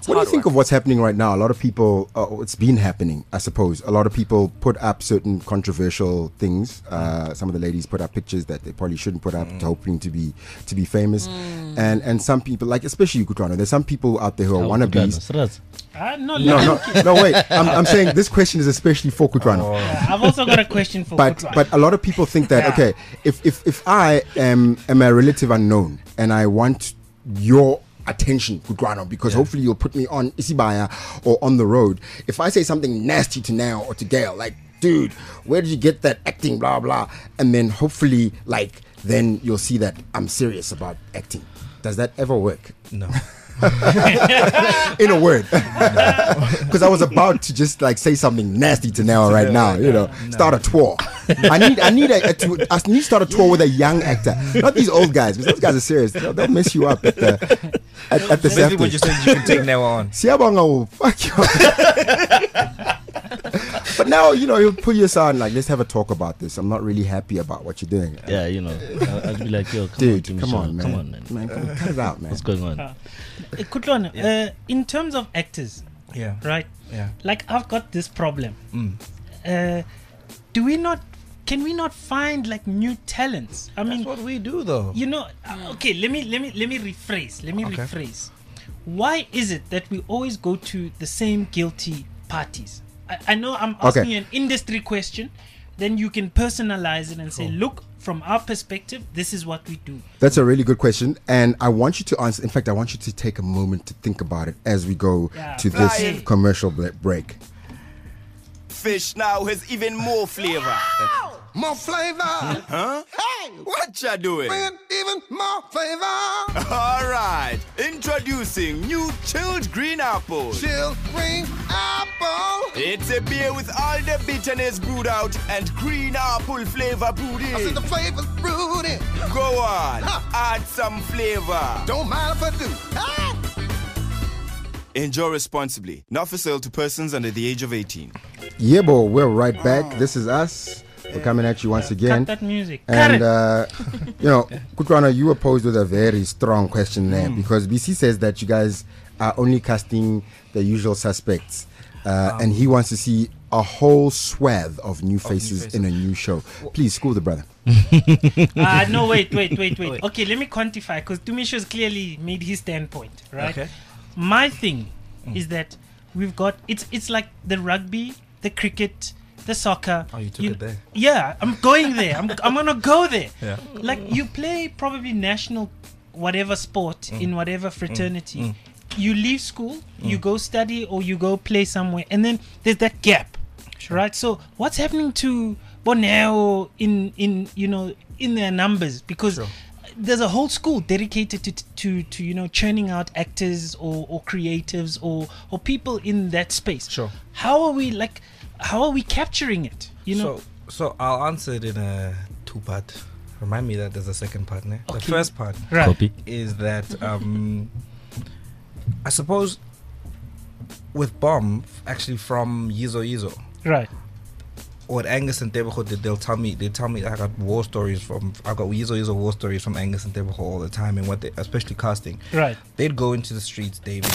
It's
What do you
hard
think
work.
of what's happening right now? A lot of people, uh, it's been happening, I suppose. A lot of people put up certain controversial things. Uh, some of the ladies put up pictures that they probably shouldn't put up, hoping to be to be famous. And and some people, like especially you, Kutrano, there's some people out there who are wannabes.
Ah, no,
No, no, no, wait. I'm, I'm saying this question is especially for Kutrano.
Yeah, I've also got a question for
But
Kutwa.
but a lot of people think that
Yeah.
okay, if if if I am am a relative unknown and I want your attention, Kutrano, because hopefully you'll put me on Isibaya or on the road. If I say something nasty to Now or to Gail, like, dude, where did you get that acting, blah blah, and then hopefully like then you'll see that I'm serious about acting. Does that ever work?
No.
In a word, because I was about to just like say something nasty to Now right now, you know, start a tour. I need, I need a, a to, I need to start a tour with a young actor, not these old guys, because those guys are serious. They'll, they'll mess you up at the at, at the
Basically, what
Safety.
you said, you can take Newa on.
Siyabonga will fuck you up. But now, you know, he'll pull you aside and like, let's have a talk about this. I'm not really happy about what you're doing.
Yeah, you know, I'll, I'll be like, yo, come
Dude,
on, Jimmy
come
Shaw,
on, man.
come on, man.
Man, come- cut it out, man.
What's going on?
Uh, Kutlwana, uh, in terms of actors,
Yeah.
right?
Yeah.
Like I've got this problem.
Mm.
Uh, do we not? Can we not find like new talents? I mean,
That's what we do, though.
you know. Uh, okay, let me let me let me rephrase. Let me
Okay.
rephrase. Why is it that we always go to the same guilty parties? I, I know I'm asking
Okay.
you an industry question. Then you can personalize it and say, look, from our perspective, this is what we do.
That's a really good question, and I want you to answer. In fact, I want you to take a moment to think about it as we go
Yeah.
to this
Flying.
commercial ble- break.
Fish now has even more flavor.
More flavor.
Huh?
Hey,
What ya doing?
bring even more flavor.
All right, introducing new chilled green apple.
Chill green apple.
It's a beer with all the bitterness brewed out and green apple flavor brewed
I see
in.
the flavors brewed in.
Go on,
Huh.
add some flavor.
Don't mind if I do. Ah!
Enjoy responsibly. Not for sale to persons under the age of eighteen.
Yeah, boy, we're right back. This is us. We're coming at you once again.
Cut that music. Cut
And,
it.
uh, you know, Kutrana, you were posed with a very strong question there
Hmm.
because B C says that you guys are only casting the usual suspects. Uh,
Um,
and he wants to see a whole swath of new faces, in a new show. Please, school the brother.
Ah, no, wait, wait, wait, wait. Okay, let me quantify because Tumisho's clearly made his standpoint, right?
Okay.
My thing is that we've got it's it's like the rugby, the cricket, the soccer.
Oh, you took it there.
Yeah, I'm going there. I'm I'm gonna go there.
Yeah.
Like you play probably national whatever sport
Mm.
in whatever fraternity. You leave school, you go study or you go play somewhere, and then there's that gap, right? So what's happening to Boneo in in you know in their numbers because. There's a whole school dedicated to, to, to you know churning out actors or, or creatives or, or people in that space.
Sure.
How are we like? How are we capturing it? You know.
So, so I'll answer it in a two part. Remind me that there's a second part. Ne? The
Okay.
first part
Right.
Copy.
is that um, I suppose with Bomb, actually from Yizo Yizo,
Right.
what Angus and Teboho did, they'll tell me, they tell me I got war stories from, I got Yizo Yizo war stories from Angus and Teboho all the time, and what they, especially casting.
Right.
They'd go into the streets, David,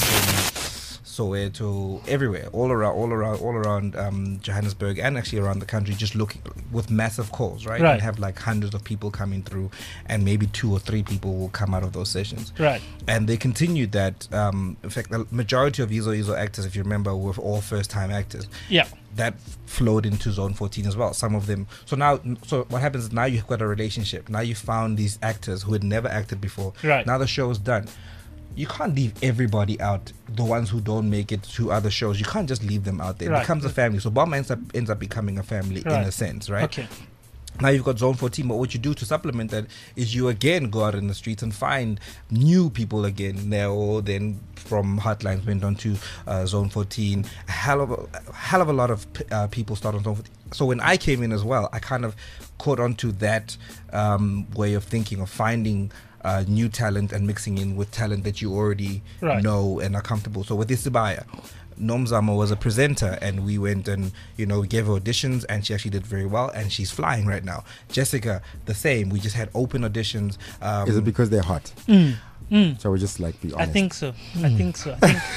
Soweto, everywhere, all around, all around, all around um, Johannesburg, and actually around the country, just looking with massive calls, right?
Right.
And have like hundreds of people coming through, and maybe two or three people will come out of those sessions.
Right.
And they continued that. Um, in fact, the majority of Yizo Yizo actors, if you remember, were all first-time actors.
Yeah.
That flowed into Zone fourteen as well. Some of them. So now, so what happens is now you've got a relationship. Now you found these actors who had never acted before.
Right.
Now the show is done. You can't leave everybody out. The ones who don't make it to other shows, you can't just leave them out there. It
Right.
becomes a family. So Bomb ends up ends up becoming a family in
Right.
a sense, right?
Okay.
Now you've got Zone fourteen, but what you do to supplement that is you again go out in the streets and find new people again. Now, then from Hotlines went on to uh, Zone fourteen. A hell of a, a hell of a lot of p- uh, people started on Zone fourteen. So when I came in as well, I kind of caught on to that um, way of thinking of finding uh, new talent and mixing in with talent that you already
Right.
know and are comfortable. So with Isibaya, Nomzamo was a presenter, and we went and you know we gave her auditions, and she actually did very well, and she's flying right now. Jessica, the same. We just had open auditions. Um,
Is it because they're hot?
Mm. Mm.
So we just like be
I
honest.
think so. I think so. I think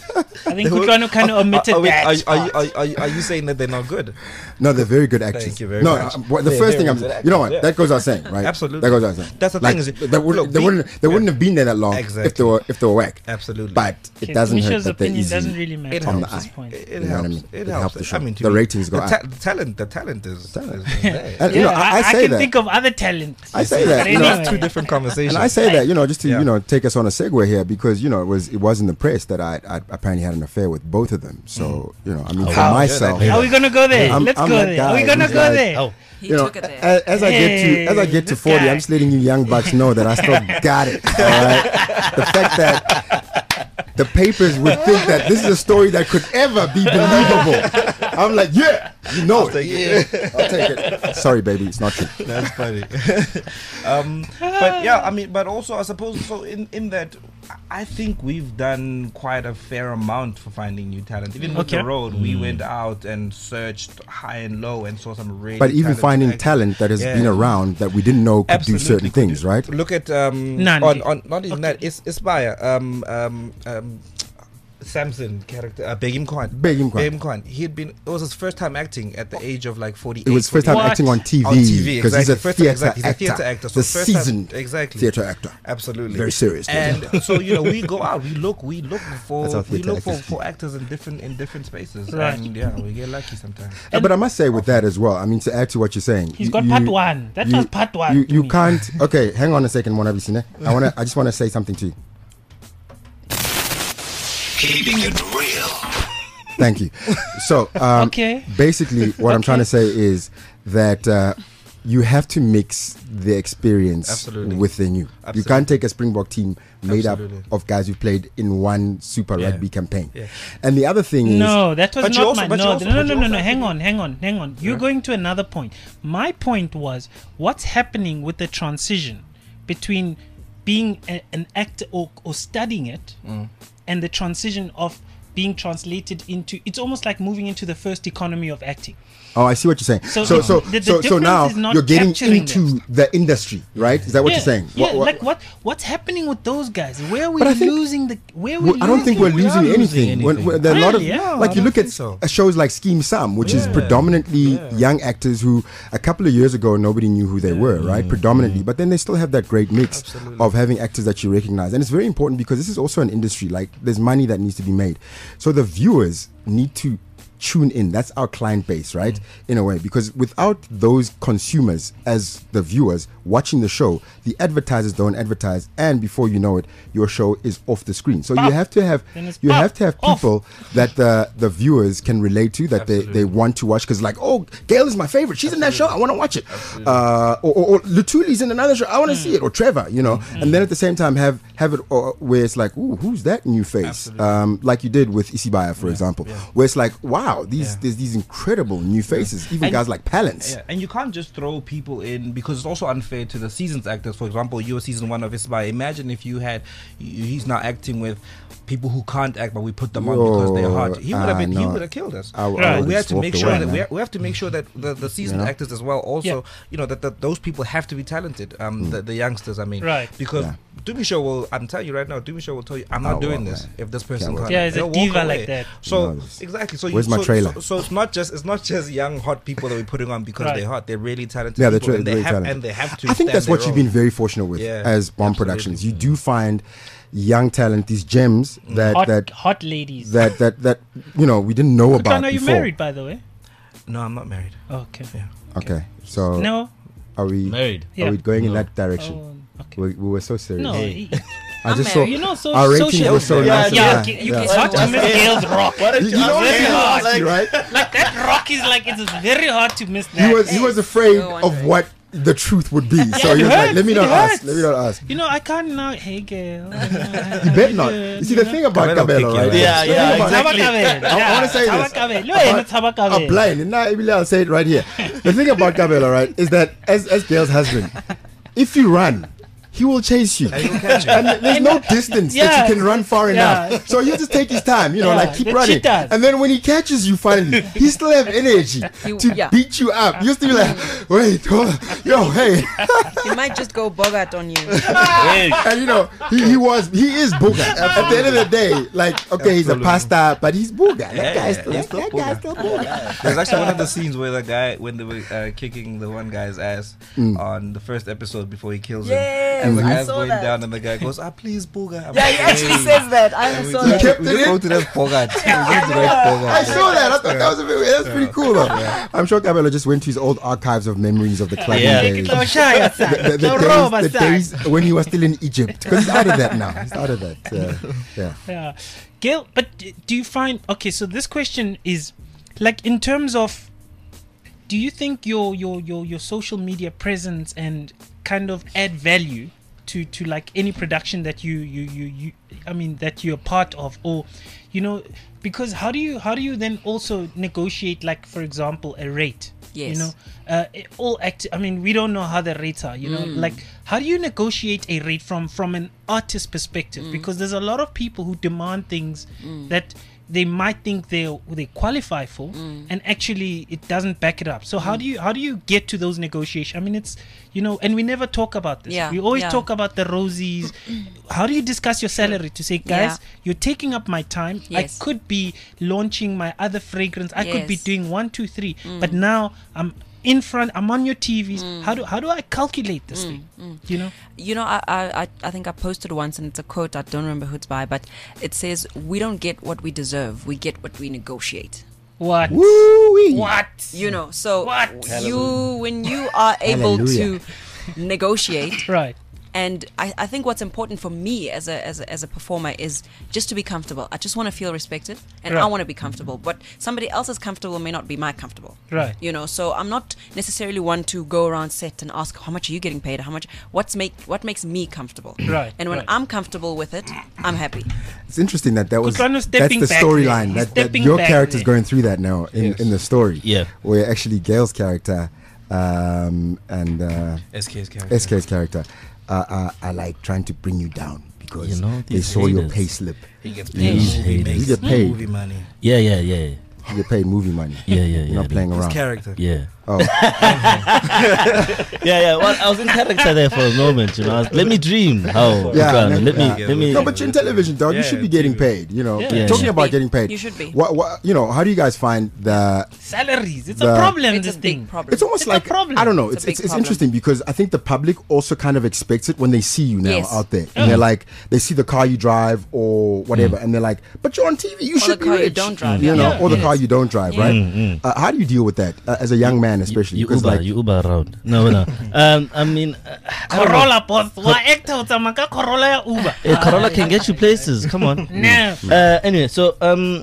I think Kutlwano kind of omitted
are,
that.
are, are, you-
part.
are, you- are, you- are you saying that they're not good?
No, they're very good actors.
Thank you very
no,
much.
uh, what- the
They're
first thing
very
I'm,
good
you know what,
actors, yeah.
that goes without saying, right?
Absolutely.
That goes without saying.
That's the
like,
thing is-
they, wouldn't,
look,
they
we-
wouldn't, they wouldn't have been there that long if
Exactly.
they were, if they were whack.
Absolutely.
But it
Okay,
doesn't
Misha's
hurt that they're
opinion
easy.
doesn't really matter
It
on
at
the
this
eye.
point.
It, it
You know what I
helps.
mean?
It,
It
helps.
helps the show.
I mean, to
The
me,
ratings go
the,
up.
the talent, the talent is.
Talent.
is there.
And,
Yeah,
you know, I, I say
can
that.
think of other talents.
I say that.
But
You know,
anyway.
Two different conversations.
And I say that, you know, just to
Yeah.
you know take us on a segue here because you know it was it was in the press that I, I apparently had an affair with both of them. So you know, I mean, for
How?
myself,
Yeah,
Are we gonna go there?
I'm-
Let's
I'm
go
that
there. Are we
guy
gonna
who's
go
like-
there?
Oh.
He
you know,
took it there.
as, as I get to as I
Hey,
get to
this
forty,
guy.
I'm just letting you young bucks know that I still got it. All right, the fact that the papers would think that this is a story that could ever be believable. I'm like, yeah, you know it. Yeah, I'll take it. Sorry, baby, it's not true.
That's funny. um, but yeah, I mean, but also I suppose so. In in that, I think we've done quite a fair amount for finding new talent. Even with
Okay.
the road, we went out and searched high and low and saw some really.
But even
talented
finding
actors.
talent that has
Yeah.
been around that we didn't know could
Absolutely
do certain
could
things,
do-
right?
Look at um
Nandi.
on, on not even that. It's Aspire. Um um um. Samson character, uh, Begim Kwan.
Begim Kwan.
Begim Kwan. He had been. It was his first time acting at the age of like forty-eight.
It was first time
What?
acting on T V
On T V,
because
exactly.
he's a
First-
theater
exactly. He's a
actor,
theater actor, so
the
first time-
seasoned
exactly.
theater actor.
Absolutely.
Very serious.
And so you know, we go out, we look, we look
That's
for,
how
we
theatre
look for,
actors do.
for actors in different in different spaces,
Right.
and yeah, we get lucky sometimes.
Uh, but I must say with that as well, I mean to add to what you're saying,
He's
you-
got
you-
part one. That
you-
was part one.
You,
to
you
me.
can't. Okay, hang on a second, Mona Bisine. I want to. I just want to say something to you.
Keeping it real.
Thank you. So, um,
Okay.
basically, what I'm
Okay.
trying to say is that uh, you have to mix the experience
Absolutely.
with the new. You
Absolutely.
can't take a Springbok team made
Absolutely.
up of guys who played in one Super
Yeah.
Rugby campaign.
Yeah.
And the other thing is,
No, that was
But you
not
also-
my
but you
no,
also-
no, no,
but you
no, no,
also
no.
have
Hang
to-
on, hang on, hang on. You're
Yeah.
going to another point. My point was what's happening with the transition between being a, an actor or, or studying it
Mm.
and the transition of being translated into. It's almost like moving into the first economy of acting.
oh, I see what you're saying.
So
So,
the-
so,
the- the
so, so
difference
now
is not
you're getting
capturing
into the industry, right? Is that what
yeah,
you're saying?
Yeah,
What- what-
like what what's happening with those guys? Where are we
But I think-
losing the? Where are we?
Well, I don't think we're
We are
losing
losing
anything. When,
anything.
when there are a lot of
Really? Yeah,
like
I
you
don't
look at
think so.
uh, shows like Scheme Sam, which is
Yeah.
predominantly
Yeah.
young actors who a couple of years ago nobody knew who they were, right? Predominantly, but then they still have that great mix
Absolutely.
of having actors that you recognize, and it's very important because this is also an industry. Like there's money that needs to be made, so the viewers need to tune in. That's our client base, right? In a way, because without those consumers as the viewers watching the show, the advertisers don't advertise, and before you know it, your show is off the screen. So you
Pop.
have to have
Then it's
you
pop.
have to have
Off.
people that the the viewers can relate to, that they,
Absolutely.
they want to watch, because like, oh, Gail is my favorite. She's in that show. I want to watch it. Uh, or, or, or Lutuli's in another show. I want to see it. Or Trevor, you know. And then at the same time have have it uh, where it's like, ooh, who's that new face?
Absolutely.
Um, like you did with Isibaya, for example,
yeah.
where it's like, wow, these
Yeah.
there's these incredible new faces. Even
And-
guys like Palance.
Yeah, and you can't just throw people in because it's also unfair to the seasoned actors. For example, you were season one of Isbay. Imagine if you had, he's now acting with people who can't act, but we put them on because they're hard. He would have
I
been, he
know.
would have killed us.
I- I
Right.
would've
We had
just
to
walked
make
away,
sure that
man.
we, ha- we have to make sure that the, the seasoned
You know?
actors as well. Also,
Yeah.
you know that, that those people have to be talented. Um, the, the youngsters, I mean,
Right.
Because
Yeah.
Dumi Show will. I'm telling you right now, Dumi Show will tell you, I'm not
Oh,
doing
well,
this
man.
if this person
Can't
can't.
wait.
Yeah, he's a
They'll walk
diva
away.
like that.
So
No, this-
exactly. So you-
Where's my
so-
trailer?
So, so it's not just it's not just young hot people that we're putting on because
Right.
they're hot. They're really talented.
Yeah, they're
people,
tra-
and they
very
have
talented.
and they have to.
I think
stand
that's what
their
you've
role.
been very fortunate with
Yeah,
as Bomb
absolutely.
Productions. You do find young talent, these gems that
Hot,
that
hot ladies.
that that that you know we didn't know about
Kutlwano, are you
before.
married, by the way?
No, I'm not married.
Okay.
Yeah.
Okay, so
No.
are we
Married.
are
Yeah.
we going in
No.
that direction?
Oh, okay.
We, we were so serious.
No.
Hey.
he-
I just
I'm
saw
married.
You know, so
our rating
social.
was so
yeah,
nice.
yeah,
Yeah,
you
yeah.
It's hard to miss Gail's rock.
You, you know
Very
it's
hard.
nasty, right?
Like that rock is like it's very hard to miss that.
He was he was afraid
no
of
wonder.
what the truth would be. So
it
he was like,
hurts,
let me
it
not ask.
hurts.
Let me not ask.
You know, I can't now. Hey, Gail.
You bet not. You see the thing about
Cabello
Cabello,
kick you,
right?
right?
Yeah,
The
yeah,
thing about-
exactly.
I want to say this.
Tabakabelo.
I'm blind. And now Emilia, I'll say it right here. The thing about Cabello, right, is that as as Gail's husband, if you run, he will chase you.
And he'll catch you.
And there's no distance that
Yeah.
you can run far
Yeah.
enough. So he'll just take his time, you know,
Yeah,
like keep
the
running.
cheetahs.
And then when he catches you finally, he still have energy
You-
to
yeah.
beat you up. You still be like, wait, hold on. Yo, hey.
He might just go bogart on you.
And you know, he, he was, he is Booga. At the end of the day, like, okay, he's a pasta, but he's Booga. That
Yeah,
guy's
yeah,
still,
he's
that, that
still
guy's
Booga.
still Booga.
There's actually one of the scenes where the guy, when they were uh, kicking the one guy's ass on the first episode before he kills
Yes,
him, and the
I
guy's
saw
going
that.
down, and the guy goes, "Ah, please, Booga." I'm
Yeah,
like,
he actually
"Hey."
says that. I
And we
saw
just-
that.
kept
we
it
just
in?
go to that Bogart. We go to that Bogart.
I saw that. I thought that was a bit, that's pretty cool though. I'm sure Kabelo just went to his old archives of memories of the clubbing
Yeah.
days.
Lo shaya, son.
The, the,
Lo
the,
roba,
days, the
son.
days when he was still in Egypt. Because he's out of that now. He's out of that. Uh, yeah.
Yeah. Gail, but d- do you find okay? So this question is, like, in terms of, do you think your your your your social media presence and kind of add value to to like any production that you you you you I mean that you're part of, or you know, because how do you how do you then also negotiate, like, for example, a rate?
Yes.
You know, uh, it- all act. I mean, we don't know how the rates are. You know, like, how do you negotiate a rate from from an artist perspective? Because there's a lot of people who demand things that they might think they they qualify for, and actually it doesn't back it up. So how do you how do you get to those negotiations? I mean, it's, you know, and we never talk about this.
Yeah,
We always
yeah.
talk about the rosies. How do you discuss your salary to say, guys,
Yeah.
you're taking up my time.
Yes.
I could be launching my other fragrance. I could be
Yes.
doing one, two, three. But now I'm in front. I'm on your T Vs. How do how do I calculate this thing? You know.
You know, I, I I I think I posted once, and it's a quote. I don't remember who it's by, but it says, "We don't get what we deserve. We get what we negotiate."
What?
Woo-wee.
What?
You know, so
What?
you when you are able
Hallelujah.
to negotiate,
Right.
and I, I think what's important for me as a, as a as a performer is just to be comfortable. I just want to feel respected, and I
Right.
want to be comfortable. But somebody else's comfortable may not be my comfortable.
Right.
You know, so I'm not necessarily one to go around set and ask how much are you getting paid, how much, what's make what makes me comfortable.
Right,
And when
right.
I'm comfortable with it, I'm happy.
It's interesting that that was
Kutlwano
that's
stepping
the
back
storyline
there.
that, that
Stepping
your
back
character's
there.
going through that now in,
Yes.
in the story.
Yeah.
Where actually Gail's character um, and uh,
S K's character.
S K's character uh, are, are like trying to bring you down because
You know,
they
these
saw your
haters.
pay slip.
He gets
Yeah,
paid
he's
movie,
hated.
makes
You get paid.
movie money.
Yeah, yeah, yeah,
You get paid movie money.
yeah, yeah.
You're
yeah,
not playing
His
around.
character.
Yeah.
Oh,
yeah, yeah. Well, I was in character there for a moment, you know. I was, let me dream. How?
yeah,
Kutlwano,
man,
let me,
yeah.
let me.
No, but you're in television, dog. you
Yeah,
should be getting
T V.
paid. You know,
Yeah.
Yeah.
talking
You should
about
be.
getting paid.
You should be.
What, what, you know, how do you guys find the
Salaries. It's
The-
a problem.
It's
this
a big
thing.
problem.
It's almost
It's a
like
problem.
I don't know.
It's
It's
a
it's,
big
it's
problem.
interesting because I think the public also kind of expects it when they see you now
Yes.
out there, and they're like, they see the car you drive or whatever, and they're like, but you're on T V, you
Or
should
the
be
car you
rich,
don't drive,
you
yeah.
know,
Yeah.
or the
Yes.
car you don't drive, right? Uh, how do you deal with that uh, as a young man, especially?
You
because
Uber,
like,
you Uber around. No, no. Um, I mean, uh, I don't know.
Corolla, boss. Why actor utama ka Corolla ya Uber?
Eh, Corolla can get you places. Come on.
No.
Uh, anyway, so um,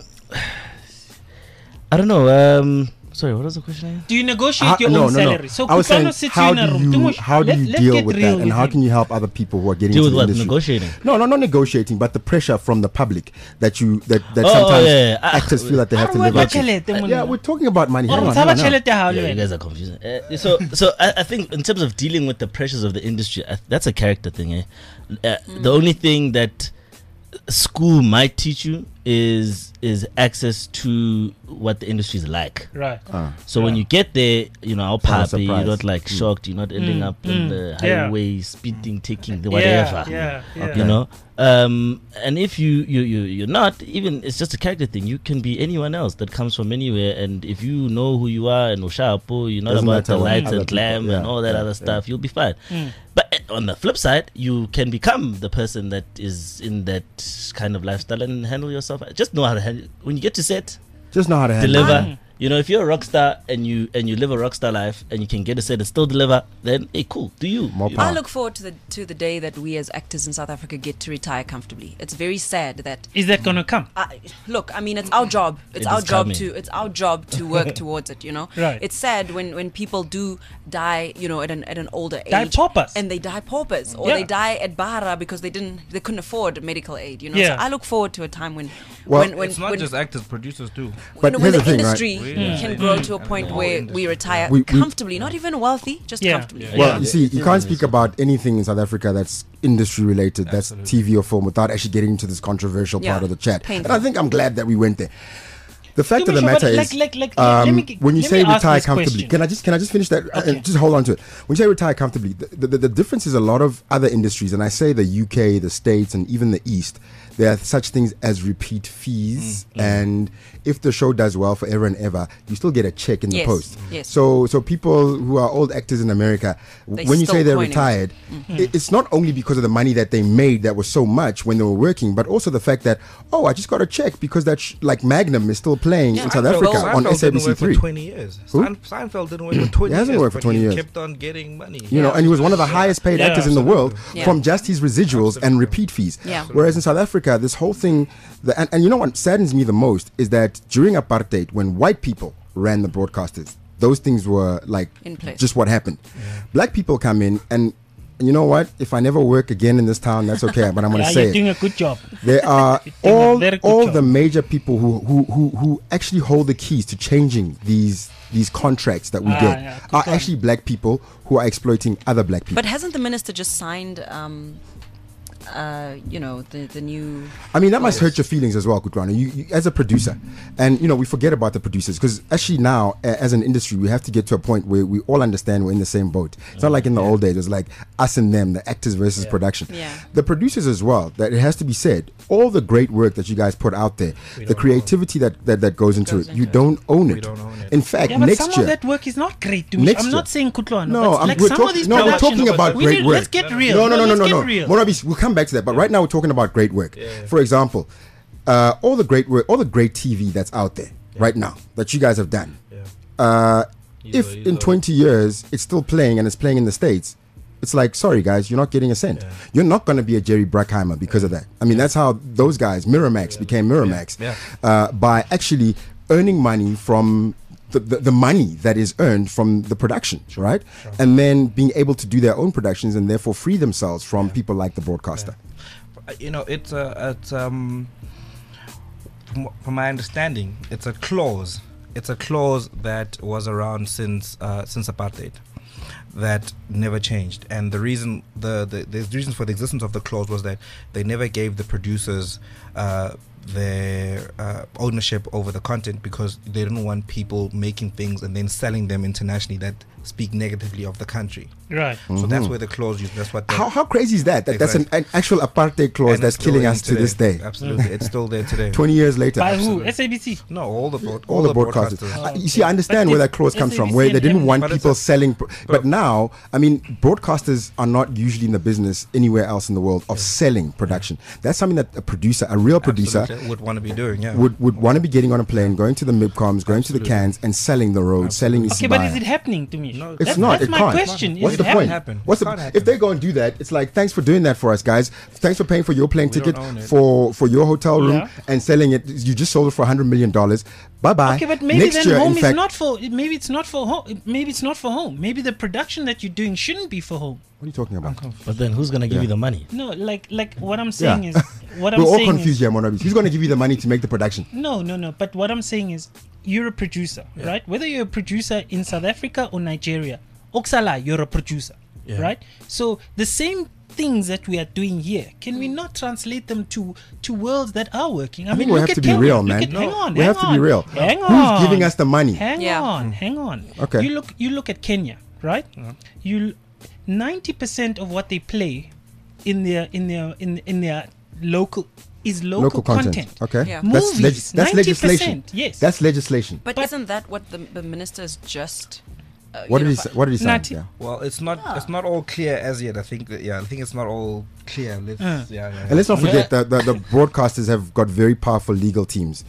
I don't know. Um, sorry, what was the question again?
Do you negotiate
how,
your
no,
own
no, no.
salary? So
I was saying,
Kutlwano sits
how
you in a
do
room.
you
Too much-
how do
let-
you
let's
deal
get
with
real
that, and
with
how
you.
can you help other people who are getting
Deal
into
with
the
what?
industry?
Negotiating.
No, no, not negotiating, but the pressure from the public that you that that
Oh,
sometimes
yeah, yeah. Ah,
actors feel that they have to
Arwe
live up to.
bachelete,
Uh,
monna.
Yeah, we're talking about money. Hang
Or
on,
utshaba
hang on, hang on.
tjhelete ya hao le
Yeah, you
wena.
guys are confusing. Uh, so, so I, I think in terms of dealing with the pressures of the industry, I, that's a character thing. Eh? Uh, The only thing that school might teach you is is access to what the industry is like.
Right.
Ah.
So when you get there, you know, all
It's not a
happy, you're
surprise.
not like shocked, you're not ending
Mm,
up in
mm,
the
yeah.
highway, speeding, taking the
Yeah,
whatever.
yeah, yeah.
Okay.
You know, um, and if you you you you're not, even it's just a character thing. You can be anyone else that comes from anywhere, and if you know who you are and Oshapo, you're not
Doesn't
about
matter
the
what
lights
other
and glam
people-
and
yeah,
all that
yeah,
other
yeah.
stuff. You'll be fine.
Mm.
But on the flip side, you can become the person that is in that kind of lifestyle and handle yourself. Just know how to handle. When you get to set,
Just know how to handle it.
deliver.
Mm.
You know, if you're a rock star and you and you live a rock star life and you can get a set and still deliver, then hey, cool, do you?
More
You-
power.
I look forward to the to the day that we as actors in South Africa get to retire comfortably. It's very sad that
Is that gonna come?
I, look, I mean, it's our job. It's
It
our
is
job
coming.
to. It's our job to work towards it. You know,
Right.
It's sad when, when people do die. You know, at an at an older age,
Die paupers.
and they die paupers, or
Yeah.
they die at Bahara because they didn't they couldn't afford medical aid. You know,
Yeah.
so I look forward to a time when
Well,
when when,
It's not
when,
just actors, producers too.
But
when
here's
the
the thing, right?
industry
Yeah.
can grow to a point where we retire
We- we-
comfortably, not even wealthy, just
Yeah.
comfortably.
Well, you see, you can't speak about anything in South Africa that's industry related, that's T V or film, without actually getting into this controversial
Yeah.
part of the chat.
Painful.
And I think I'm glad that we went there. The fact of the
Tumisho,
matter
but
is,
like- like- like, let
um,
me g-
when you
let
say
me ask
retire
this
comfortably,
question.
can I just can I just finish that uh, and just hold on to it? When you say retire comfortably, the, the, the difference is a lot of other industries, and I say the U K, the States, and even the East. There are such things as repeat fees,
Mm,
and if the show does well forever and ever, you still get a check in the
Yes,
post.
yes.
So, so people who are old actors in America,
They
when you
still
say they're
coining it.
retired, it, it's not only because of the money that they made that was so much when they were working, but also the fact that, oh, I just got a check because that sh- like Magnum is still playing
Yeah.
in South
Seinfeld-
Africa on
Seinfeld
S A B
didn't
C
work for
three.
twenty years.
Who?
Sein- Seinfeld didn't work for twenty
He hasn't
years.
worked for
but
twenty
he
years.
kept on getting money.
You know, and he was one of the highest paid
Yeah.
actors in the world
Yeah.
from just his residuals and repeat fees.
Yeah.
Whereas in South Africa, this whole thing, the, and, and you know what saddens me the most is that during apartheid, when white people ran the broadcasters, those things were like
In place.
just what happened. Black people come in, and, and you know what? If I never work again in this town, that's okay. But I'm going to
Yeah,
say
you're
it.
doing a good job.
There are
You're doing a
all
very good
all
job.
the major people who, who who who actually hold the keys to changing these these contracts that we
Ah,
get
yeah, good
are
one.
actually black people who are exploiting other black people.
But hasn't the minister just signed, um, uh, you know, the the new?
I mean, that must hurt your feelings as well, Kutrana. You, you as a producer, and you know, we forget about the producers because actually now, a- as an industry, we have to get to a point where we all understand we're in the same boat. It's not like in the old days; it was like us and them, the actors versus production.
Yeah.
The producers as well. That it has to be said, all the great work that you guys put out there, the creativity that, that that goes into it, you don't own it.
don't own it.
In fact,
Yeah, but
next
some
year,
of that work is not great. To me.
Next
I'm
year.
not saying Kutlwana.
No,
but
I'm,
like
we're,
some
talk-
of these
no, we're
productions-
talking about
we
great
need-
work.
Let's get real.
No, no, no, no,
let's
no,
get
no.
real.
Monabis, we'll come back to that. But right now, we're talking about great work. For example, uh, all the great work, all the great T V that's out there right now that you guys have done. Uh, if in twenty years it's still playing and it's playing in the States, it's like, sorry guys, you're not getting a cent. You're not going to be a Jerry Bruckheimer because of that. I mean, that's how those guys, Miramax, became Miramax
Yeah.
Uh, by actually earning money from the, the, the money that is earned from the production, right? And then being able to do their own productions and therefore free themselves from people like the broadcaster.
Uh, you know, it's a, it's um, from, from my understanding, it's a clause. It's a clause that was around since uh, since apartheid, that never changed. And the reason, the, the the reasons for the existence of the clause was that they never gave the producers uh, their uh, ownership over the content because they didn't want people making things and then selling them internationally that speak negatively of the country.
Right.
So that's where the clause used. That's what. The,
How, how crazy is that? that that's an,
Exactly.
an actual apartheid clause
and
that's
it's still
killing
in
us to this day.
Absolutely, it's still there today.
twenty years later.
By who?
Absolutely.
S A B C.
No, all the broad,
all, the broadcasters.
broadcasters.
Uh, you see, I understand
But
where
did
that clause comes from,
S A B C
where they
and
didn't
M-
want
But it's
people
a-
selling. Pro- but now, I mean, broadcasters are not usually in the business anywhere else in the world of selling production. That's something that a producer, a real producer,
Absolutely, would want to be doing. Yeah.
would, would want to be getting on a plane, going to the MIPCOMs, going to the cans, and selling the road, selling the
Okay, but is
Sibaya.
it happening to me?
No,
It's
That's,
not.
That's
it
my
can't.
question.
What's
is
the
it
point?
happen?
What's
It
the
can't
if they
happen.
go and do that? It's like, thanks for doing that for us, guys. Thanks for paying for your plane
We don't
ticket
own it.
for for your hotel room
Yeah.
and selling it. You just sold it for a hundred million dollars. Bye bye.
Okay, but maybe
Next
then
year,
home
in
is
fact,
not for. Maybe it's not for home. Maybe it's not for home. Maybe the production that you're doing shouldn't be for home.
What are you talking about?
But then who's gonna give
Yeah.
you the money?
No, like like what I'm saying
Yeah.
is what I'm
We're all
saying
confused
is
here, Monabis. Who's going to give you the money to make the production?
no, no, no. But what I'm saying is you're a producer, right? Whether you're a producer in South Africa or Nigeria, Oksala, you're a producer,
Yeah.
right? So the same things that we are doing here, can we not translate them to to worlds that are working? I,
I
mean,
think we
look
have
at
to be
Kenya.
real,
Look
man.
at- hang on,
we
hang
have to be
on,
real.
Hang
Who's
on.
giving us the money?
Hang
Yeah.
on, hang on.
Okay.
You look you look at Kenya, right? You ninety percent of what they play in their in their in in their local is local,
Local content. Okay.
Yeah.
That's, leg-
Movies,
that's legislation.
ninety percent, yes.
That's legislation.
But,
But-
isn't that what the, the ministers just? Uh,
What
you
did
know,
he say? What did he say?
Nati.
Yeah.
Well, it's not. It's not all clear as yet. I think. That, yeah, I think it's not all clear. Let's.
Uh.
Yeah, yeah,
And let's not
Yeah.
forget that the, the broadcasters have got very powerful legal teams,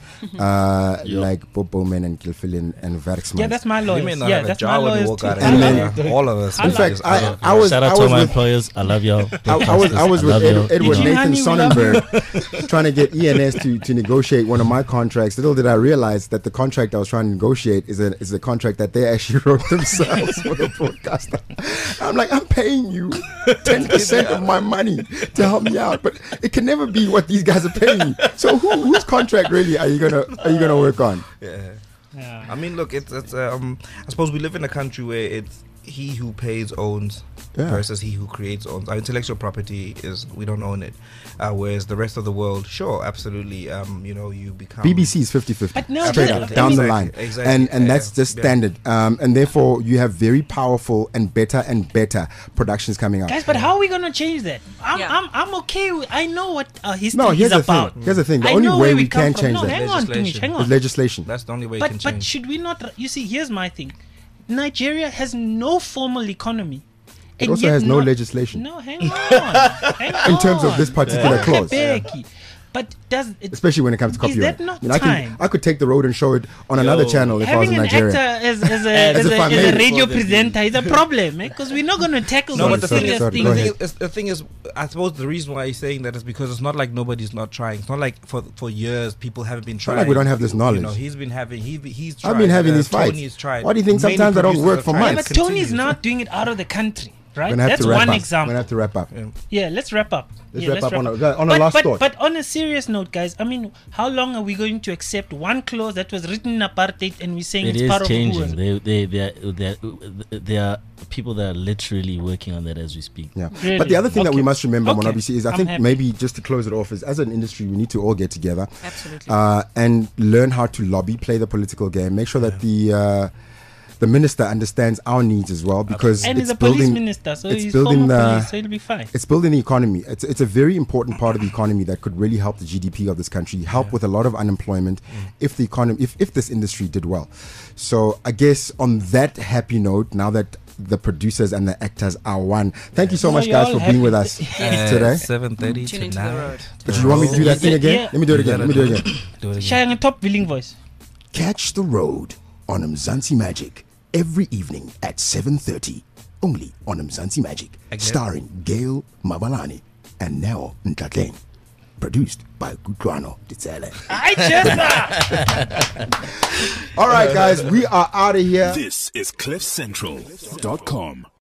uh,
Yep.
like Bob Bowman and Gilfillian and Werksman.
Yeah, that's my
We
lawyers.
may not
Yeah,
have a
that's my
job when we
lawyers
walk
too.
out of
And
here.
then-
all of us.
In fact, I, I was
Shout
I
out to
was
my
with
employers. I love y'all.
I, I was I was with
love
Ed,
y'all.
Edward
Did you,
Nathan
honey? We love
Sonnenberg trying to get E N S to, to negotiate one of my contracts. Little did I realize that the contract I was trying to negotiate is a is a contract that they actually wrote themselves for the broadcaster. I'm like, I'm paying you ten percent of my money to help me out, but it can never be what these guys are paying you. So who, whose contract really are you gonna are you gonna work on?
Yeah.
Yeah.
I mean, look, it's, it's um, I suppose we live in a country where it's he who pays owns
Yeah.
versus he who creates owns. Our intellectual property is we don't own it, uh, whereas the rest of the world, sure, absolutely. Um, you know, you become
B B C is fifty-fifty,
But no,
straight
but-
up,
I
down
mean-
the line.
Exactly, exactly.
And and
Yeah,
that's
yeah,
just
yeah.
standard. Um, and therefore, you have very powerful and better and better productions coming out.
Guys, but how are we gonna change that? I'm
Yeah.
I'm, I'm okay. With, I know what uh, history
No, here's
is
the
about.
thing. Here's the thing. The
I
only
know
way
where
we
come
can
from.
change
no,
that
hang on, Timish,
Legislation.
hang
is
on.
legislation.
That's the only way you
But
can
but
change.
should we not? You see, here's my thing. Nigeria has no formal economy.
It
and
also
yet
has no
not-
legislation.
No, hang on. hang
In terms of
on.
this particular
Okay,
clause.
Becky. But does it,
Especially when it comes to
Is
copyright.
that not
I mean, I, can,
time?
I could take the road and show it on another
Yo.
channel if I was
having
in
an
Nigeria.
actor as, as a,
As
as
if
a,
I
as
made
a
it
radio
for them.
presenter is a problem, because we're not going to tackle
No,
some
but the
sorry,
thing, is,
serious
sorry,
the,
go
things.
ahead.
thing is, the thing is, I suppose the reason why he's saying that is because it's not like nobody's not trying. It's not like for for years people haven't been
not
trying.
like we don't have this knowledge.
You know, he's been having he he's. Tried.
I've been having
uh,
these fights.
Tony's tried.
Why do you think
Many
sometimes I don't
producers
work
have
for
tried.
months?
Yeah,
Mine
but Tony's
Continues.
not doing it out of the country,
We're
right?
gonna have
That's
to wrap
one
up. We're
example.
gonna have to wrap up.
Yeah.
Yeah, let's wrap up.
Let's
yeah,
wrap up on a- on a
but,
last
but,
thought.
But on a serious note, guys, I mean, how long are we going to accept one clause that was written in apartheid and we're saying
It
it's
is
part
changing.
of who?
They, they, they, are, they, are, there are people that are literally working on that as we speak.
Yeah.
Really?
But the other thing that we
Okay.
must remember,
Okay.
Monobisi, is I
I'm
think
happy.
maybe just to close it off, is as an industry, we need to all get together.
Absolutely.
Uh, and learn how to lobby, play the political game, make sure that the uh, the minister understands our needs as well, because
And he's
it's
a police
building,
minister, so
it's
he's
building
former
the,
police, so it'll be fine.
it's building the economy. It's it's a very important part of the economy that could really help the G D P of this country, help with a lot of unemployment if the economy, if, if this industry did well. So I guess on that happy note, now that the producers and the actors are one, thank you so
Oh,
much,
you're
guys,
all
for being
happy.
with us today.
Seven thirty
Tune into the
tonight.
road.
But you want me to do that thing again?
Yeah.
Let me do it again. Let me do it again.
Do it again.
Sharing a top billing voice.
Catch the road on Mzansi Magic every evening at seven thirty, only on Mzansi Magic,
Again?
starring Gail Mabalani and Neo Ntatleng. Produced by Kutlwano Ditsele.
I just
All right, guys, we are out of here.
This is cliff central dot com.